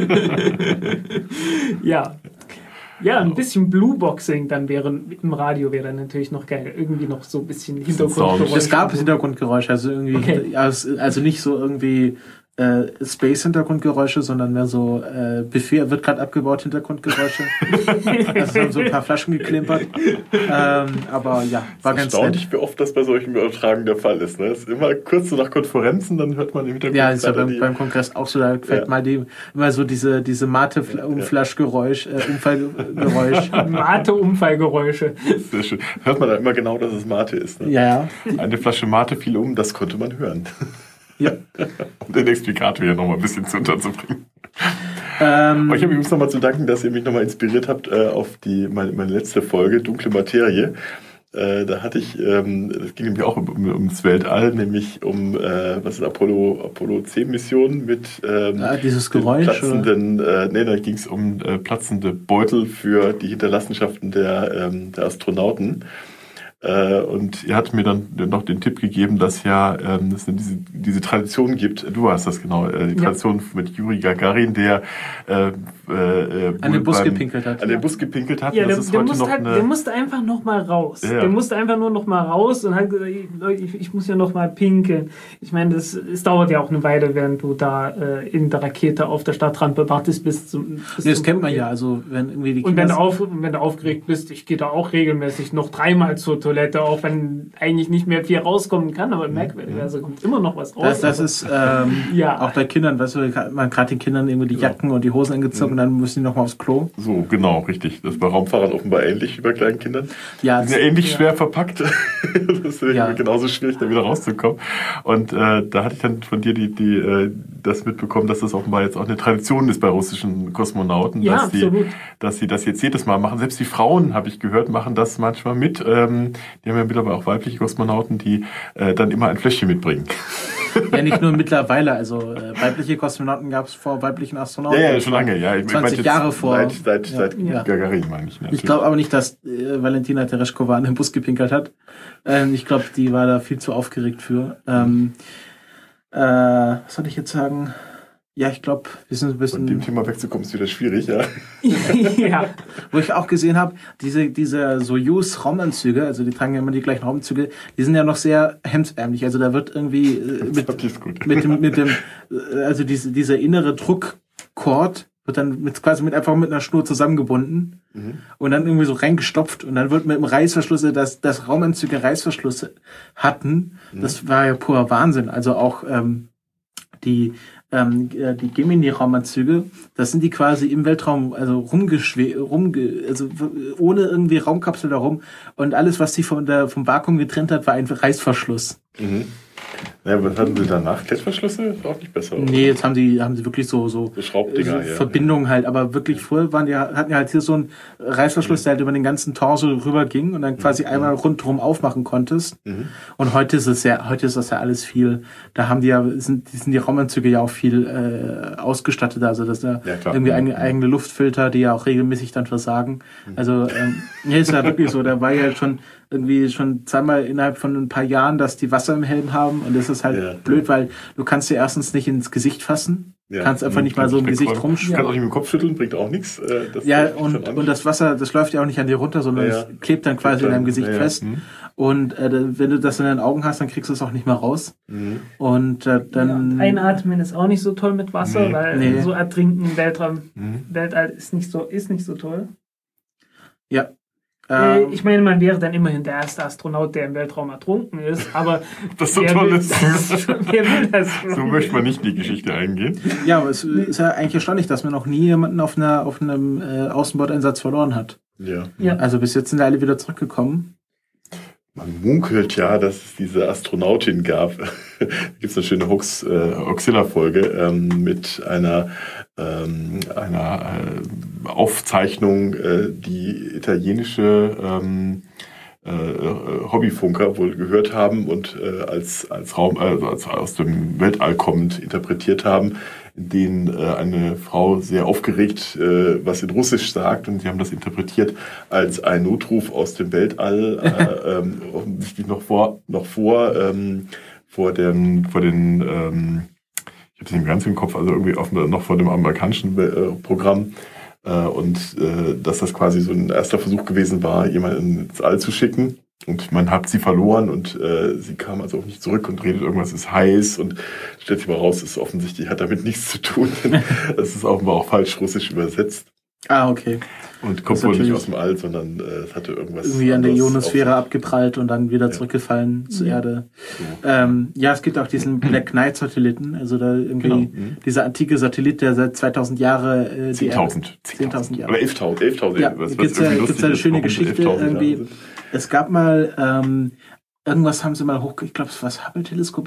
Ja. Ja, ein bisschen Blueboxing dann wäre im Radio wäre dann natürlich noch geil. Irgendwie noch so ein bisschen Hintergrundgeräusche. es gab Hintergrundgeräusche, also irgendwie, Okay. ja, es- also nicht so irgendwie, äh, äh, Space-Hintergrundgeräusche, sondern mehr so äh, Buffet wird gerade abgebaut Hintergrundgeräusche. Also haben so ein paar Flaschen geklimpert. Ähm, aber ja, war ganz erstaunlich, wie oft das bei solchen Übertragungen der Fall ist. Ne? Das ist immer kurz so nach Konferenzen, dann hört man im Hintergrund. Ja, ist ja beim, beim Kongress auch so, da fällt ja. mal die, immer so diese, diese Mate-Umflaschgeräusch, äh, Unfallgeräusch. Mate-Unfallgeräusche. Sehr schön. Hört man da immer genau, dass es Mate ist. Ne? Ja, ja. Eine Flasche Mate fiel um, das konnte man hören. Ja. Um den Explikator hier nochmal ein bisschen zu unterzubringen. Ähm, Aber ich habe übrigens nochmal zu danken, dass ihr mich nochmal inspiriert habt äh, auf die meine, meine letzte Folge, Dunkle Materie. Äh, da hatte ich, ähm, das ging nämlich auch um, um, ums Weltall, nämlich um, äh, was ist Apollo, Apollo zehn Mission mit ähm, ja, dieses Geräusch, platzenden, äh, nee, da ging es um äh, platzende Beutel für die Hinterlassenschaften der, ähm, der Astronauten. Und ihr hattet mir dann noch den Tipp gegeben, dass ja ähm, es diese, diese Tradition gibt, du hast das genau, äh, die Tradition ja. mit Juri Gagarin, der äh, äh, an den Bus beim, gepinkelt hat. An den Bus gepinkelt hat. Ja, der, das ist der, heute musste noch halt, eine der musste einfach noch mal raus. Ja. Der musste einfach nur noch mal raus und hat gesagt, ich, ich muss ja noch mal pinkeln. Ich meine, das, es dauert ja auch eine Weile, während du da äh, in der Rakete auf der Stadtrampe wartest bis zum... Bis nee, das zum kennt man ja. Also wenn irgendwie die und wenn du, auf, wenn du aufgeregt bist, ich gehe da auch regelmäßig noch dreimal zur Toilette, auch wenn eigentlich nicht mehr viel rauskommen kann, aber merkwürdigerweise kommt immer noch was raus. Das, das ist ähm, ja. auch bei Kindern, weißt du, man gerade den Kindern irgendwie die Jacken ja. und die Hosen angezogen mhm. und dann müssen die nochmal aufs Klo. So, genau, richtig. Das ist bei Raumfahrern offenbar ähnlich wie bei kleinen Kindern. Ja, die sind ja ähnlich ja. schwer verpackt. Das ist ja. genauso schwierig, da wieder rauszukommen. Und äh, da hatte ich dann von dir die, die, äh, das mitbekommen, dass das offenbar jetzt auch eine Tradition ist bei russischen Kosmonauten, ja, dass, absolut. die, dass sie das jetzt jedes Mal machen. Selbst die Frauen, habe ich gehört, machen das manchmal mit. Ähm, die haben ja mittlerweile auch weibliche Kosmonauten, die äh, dann immer ein Fläschchen mitbringen. Ja, nicht nur mittlerweile. Also äh, weibliche Kosmonauten gab es vor weiblichen Astronauten. Ja, ja, schon lange. Ja. Ich zwanzig mein, Jahre vor. Seit, seit, ja. seit ja. Gagarin, meine ich. Natürlich. Ich glaube aber nicht, dass äh, Valentina Tereshkova an den Bus gepinkelt hat. Ähm, ich glaube, die war da viel zu aufgeregt für. Ähm, äh, was soll ich jetzt sagen? Ja, ich glaube, wir sind ein bisschen... Von dem Thema wegzukommen ist wieder schwierig, ja. Ja. Wo ich auch gesehen habe, diese, diese Soyuz-Raumanzüge, also die tragen ja immer die gleichen Raumanzüge, die sind ja noch sehr hemdsärmlich. Also da wird irgendwie äh, mit, mit dem, mit dem, also diese, dieser innere Druckkord wird dann mit, quasi mit einfach mit einer Schnur zusammengebunden mhm. und dann irgendwie so reingestopft und dann wird mit dem Reißverschlüsse, dass, dass Raumanzüge Reißverschlüsse hatten, mhm. das war ja purer Wahnsinn. Also auch ähm, die Ähm, die Gemini-Raumanzüge, das sind die quasi im Weltraum, also rumgeschwe rumge also ohne irgendwie Raumkapsel darum und alles, was sie von der, vom Vakuum getrennt hat, war ein Reißverschluss. Mhm. Naja, was hatten sie danach? Klettverschlüsse? Ist auch nicht besser, oder? Nee, jetzt haben sie, haben sie wirklich so, so, so Schraubdinger, äh, Verbindungen ja. halt, aber wirklich vorher waren die, hatten ja halt hier so einen Reißverschluss, mhm. der halt über den ganzen Torso rüber ging und dann quasi mhm. einmal rundherum aufmachen konntest. Mhm. Und heute ist es ja, heute ist das ja alles viel, da haben die ja, sind, sind die Raumanzüge ja auch viel äh, ausgestattet, also das da ja, irgendwie eigene, eigene Luftfilter, die ja auch regelmäßig dann versagen. Mhm. Also, ähm, ja, ist ja wirklich so, da war ja schon irgendwie schon zweimal innerhalb von ein paar Jahren, dass die Wasser im Helm haben und das ist halt ja. blöd, weil du kannst dir erstens nicht ins Gesicht fassen, ja. kannst einfach nicht mal so im Gesicht rumschütteln. Du kannst auch nicht mit dem Kopf schütteln, bringt auch nichts. Das ja, und, und das Wasser, das läuft ja auch nicht an dir runter, sondern es ja, ja. klebt dann quasi klebt in deinem Gesicht ja, ja. fest. Mhm. Und äh, wenn du das in deinen Augen hast, dann kriegst du es auch nicht mehr raus. Mhm. Und äh, dann... Ja, einatmen ist auch nicht so toll mit Wasser, nee. weil nee. so ertrinken, Weltraum, mhm. Weltall ist nicht so, ist nicht so toll. Ja. Äh, ich meine, man wäre dann immerhin der erste Astronaut, der im Weltraum ertrunken ist, aber das so toll ist. Wer will das? So möchte man nicht die Geschichte eingehen. Ja, aber es ist ja eigentlich erstaunlich, dass man noch nie jemanden auf, einer, auf einem äh, Außenbordeinsatz verloren hat. Ja. ja. Also bis jetzt sind alle wieder zurückgekommen. Man munkelt ja, dass es diese Astronautin gab. Da gibt es eine schöne Hux, äh, Oxilla-Folge ähm, mit einer, ähm, einer äh, Aufzeichnung, äh, die italienische ähm, äh, Hobbyfunker wohl gehört haben und äh, als, als Raum, also als aus dem Weltall kommend interpretiert haben, in denen äh, eine Frau sehr aufgeregt äh, was in Russisch sagt und sie haben das interpretiert als ein Notruf aus dem Weltall, äh, ähm, offensichtlich noch vor, noch vor, ähm, vor dem, vor den, ähm, ich habe es nicht ganz im Kopf, also irgendwie auf, noch vor dem amerikanischen äh, Programm äh, und äh, dass das quasi so ein erster Versuch gewesen war, jemanden ins All zu schicken. Und man hat sie verloren und äh, sie kam also auch nicht zurück und redet, irgendwas ist heiß und stellt sich mal raus, ist offensichtlich, hat damit nichts zu tun. Das ist offenbar auch falsch russisch übersetzt. Ah, okay. Und kommt wohl nicht aus dem All, sondern äh, es hatte irgendwas. Irgendwie an der Ionosphäre abgeprallt und dann wieder ja. zurückgefallen zur Ja. Erde. So. Ähm, ja, es gibt auch diesen Black Knight Satelliten, also da irgendwie Genau. Mhm. dieser antike Satellit, der seit zweitausend Jahre äh, die zehntausend. zehntausend Jahre. Oder elftausend. elftausend. Ja, was, gibt's ja, gibt's ja eine schöne Geschichte irgendwie. Es gab mal, ähm, irgendwas haben sie mal hoch, ich glaube, es war das Hubble-Teleskop.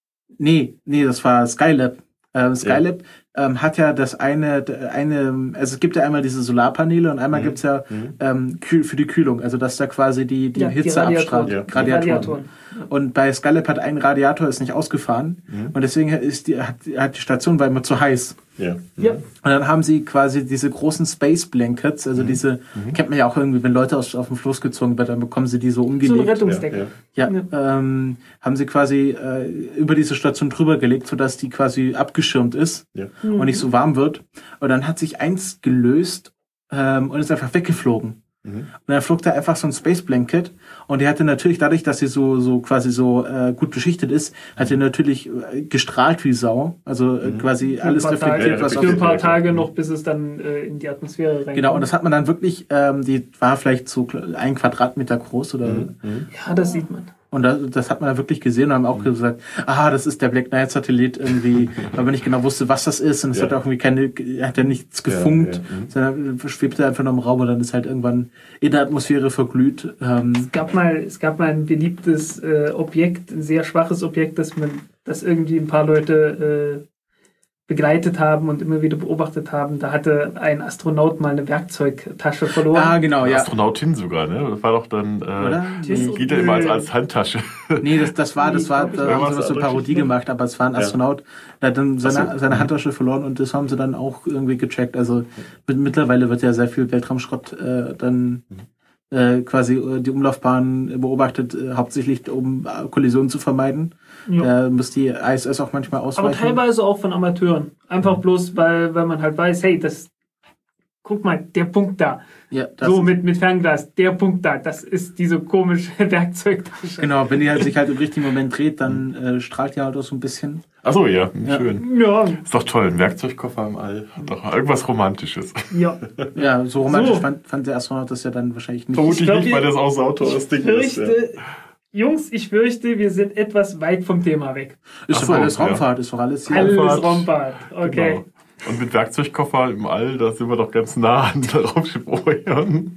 Nee, nee, das war Skylab. Ähm, Skylab ja. ähm, hat ja das eine, eine, also es gibt ja einmal diese Solarpaneele und einmal Mhm. gibt's ja Mhm. ähm, kühl, für die Kühlung, also dass da quasi die, die Ja, die Hitze Radiatoren. abstrahlt. Ja. Die Radiatoren. Radiatoren. Und bei Skylab hat ein Radiator ist nicht ausgefahren Mhm. und deswegen ist die, hat, hat die Station war immer zu heiß. Ja. Ja. Und dann haben sie quasi diese großen Space Blankets, also diese, kennt man ja auch irgendwie, wenn Leute aus, auf den Fluss gezogen werden, dann bekommen sie die so So eine umgelegt. Rettungsdecke. Ja, Ja, ähm, haben sie quasi äh, über diese Station drüber gelegt, sodass die quasi abgeschirmt ist Ja. und nicht so warm wird. Und dann hat sich eins gelöst ähm, und ist einfach weggeflogen. Mhm. Und dann flog da einfach so ein Space Blanket und die hatte natürlich, dadurch, dass sie so so quasi so äh, gut beschichtet ist, hat sie natürlich äh, gestrahlt wie Sau. Also äh, quasi Für alles ein paar reflektiert, Tage, was für auf ein paar Ja, Tage ja. noch, bis es dann äh, in die Atmosphäre reinkommt. Genau, und das hat man dann wirklich, ähm, die war vielleicht so ein Quadratmeter groß oder Mhm. Mhm. Ja, das sieht man. und das, das hat man dann wirklich gesehen und haben auch gesagt, aha, das ist der Black Knight Satellit irgendwie, weil man nicht genau wusste, was das ist und es Ja. hat auch irgendwie keine, hat ja nichts gefunkt, Ja, ja, mhm. sondern schwebte einfach nur im Raum und dann ist halt irgendwann in der Atmosphäre verglüht. Ähm, Es gab mal, es gab mal ein beliebtes äh, Objekt, ein sehr schwaches Objekt, das man, das irgendwie ein paar Leute äh, begleitet haben und immer wieder beobachtet haben. Da hatte ein Astronaut mal eine Werkzeugtasche verloren. ah, genau, Eine ja. Astronautin sogar, ne? Das war doch dann. Äh, Oder? Die Nee. geht ja immer als, als Handtasche. Nee, das, das war, das war, Nee, da glaub ich haben nicht. sie noch so eine Was Parodie anderes? gemacht, aber es war ein Ja. Astronaut, der hat dann seine, Ach so. seine Mhm. Handtasche verloren und das haben sie dann auch irgendwie gecheckt. Also mit, mittlerweile wird ja sehr viel Weltraumschrott äh, dann äh, quasi äh, die Umlaufbahn beobachtet, äh, hauptsächlich um äh, Kollisionen zu vermeiden. Ja. Da muss die I S S auch manchmal Aber ausweichen. teilweise auch von Amateuren. Einfach bloß, weil, weil man halt weiß, hey, das, guck mal, der Punkt da. Ja, das So ist- mit, mit Fernglas, der Punkt da, das ist diese komische Werkzeugtasche. Genau, wenn die halt sich halt im richtigen Moment dreht, dann äh, strahlt die halt auch so ein bisschen. Achso, ja, Ja. schön. Ja, Ist doch toll, ein Werkzeugkoffer im All. Hat doch irgendwas Romantisches. ja. Ja, so romantisch So. Fand, fand der Astronaut das ja dann wahrscheinlich nicht. Vermutlich glaub, nicht, weil wir- das auch sauteures Ding Ich ist. Ja. fürchte, Jungs, ich fürchte, wir sind etwas weit vom Thema weg. Ist Ach doch so, alles ja. Raumfahrt, ist doch alles hier. Alles Raumfahrt. Raumfahrt. Okay. Genau. Und mit Werkzeugkoffer im All, da sind wir doch ganz nah an der Raumschiff Orion.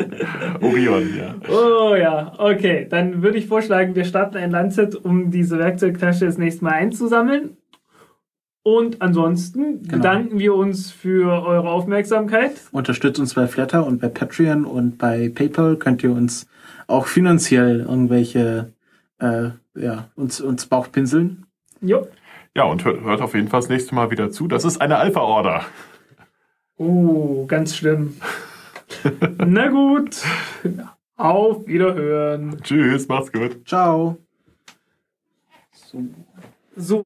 Orion, ja. Oh ja, okay. Dann würde ich vorschlagen, wir starten ein Lancet, um diese Werkzeugtasche das nächste Mal einzusammeln. Und ansonsten Genau. bedanken wir uns für eure Aufmerksamkeit. Unterstützt uns bei Flatter und bei Patreon und bei PayPal könnt ihr uns auch finanziell irgendwelche äh, ja, uns, uns Bauchpinseln. Jo. Ja, und hört, hört auf jeden Fall das nächste Mal wieder zu. Das ist eine Alpha-Order. Oh, ganz schlimm. Na gut. Auf Wiederhören. Tschüss, macht's gut. Ciao. So.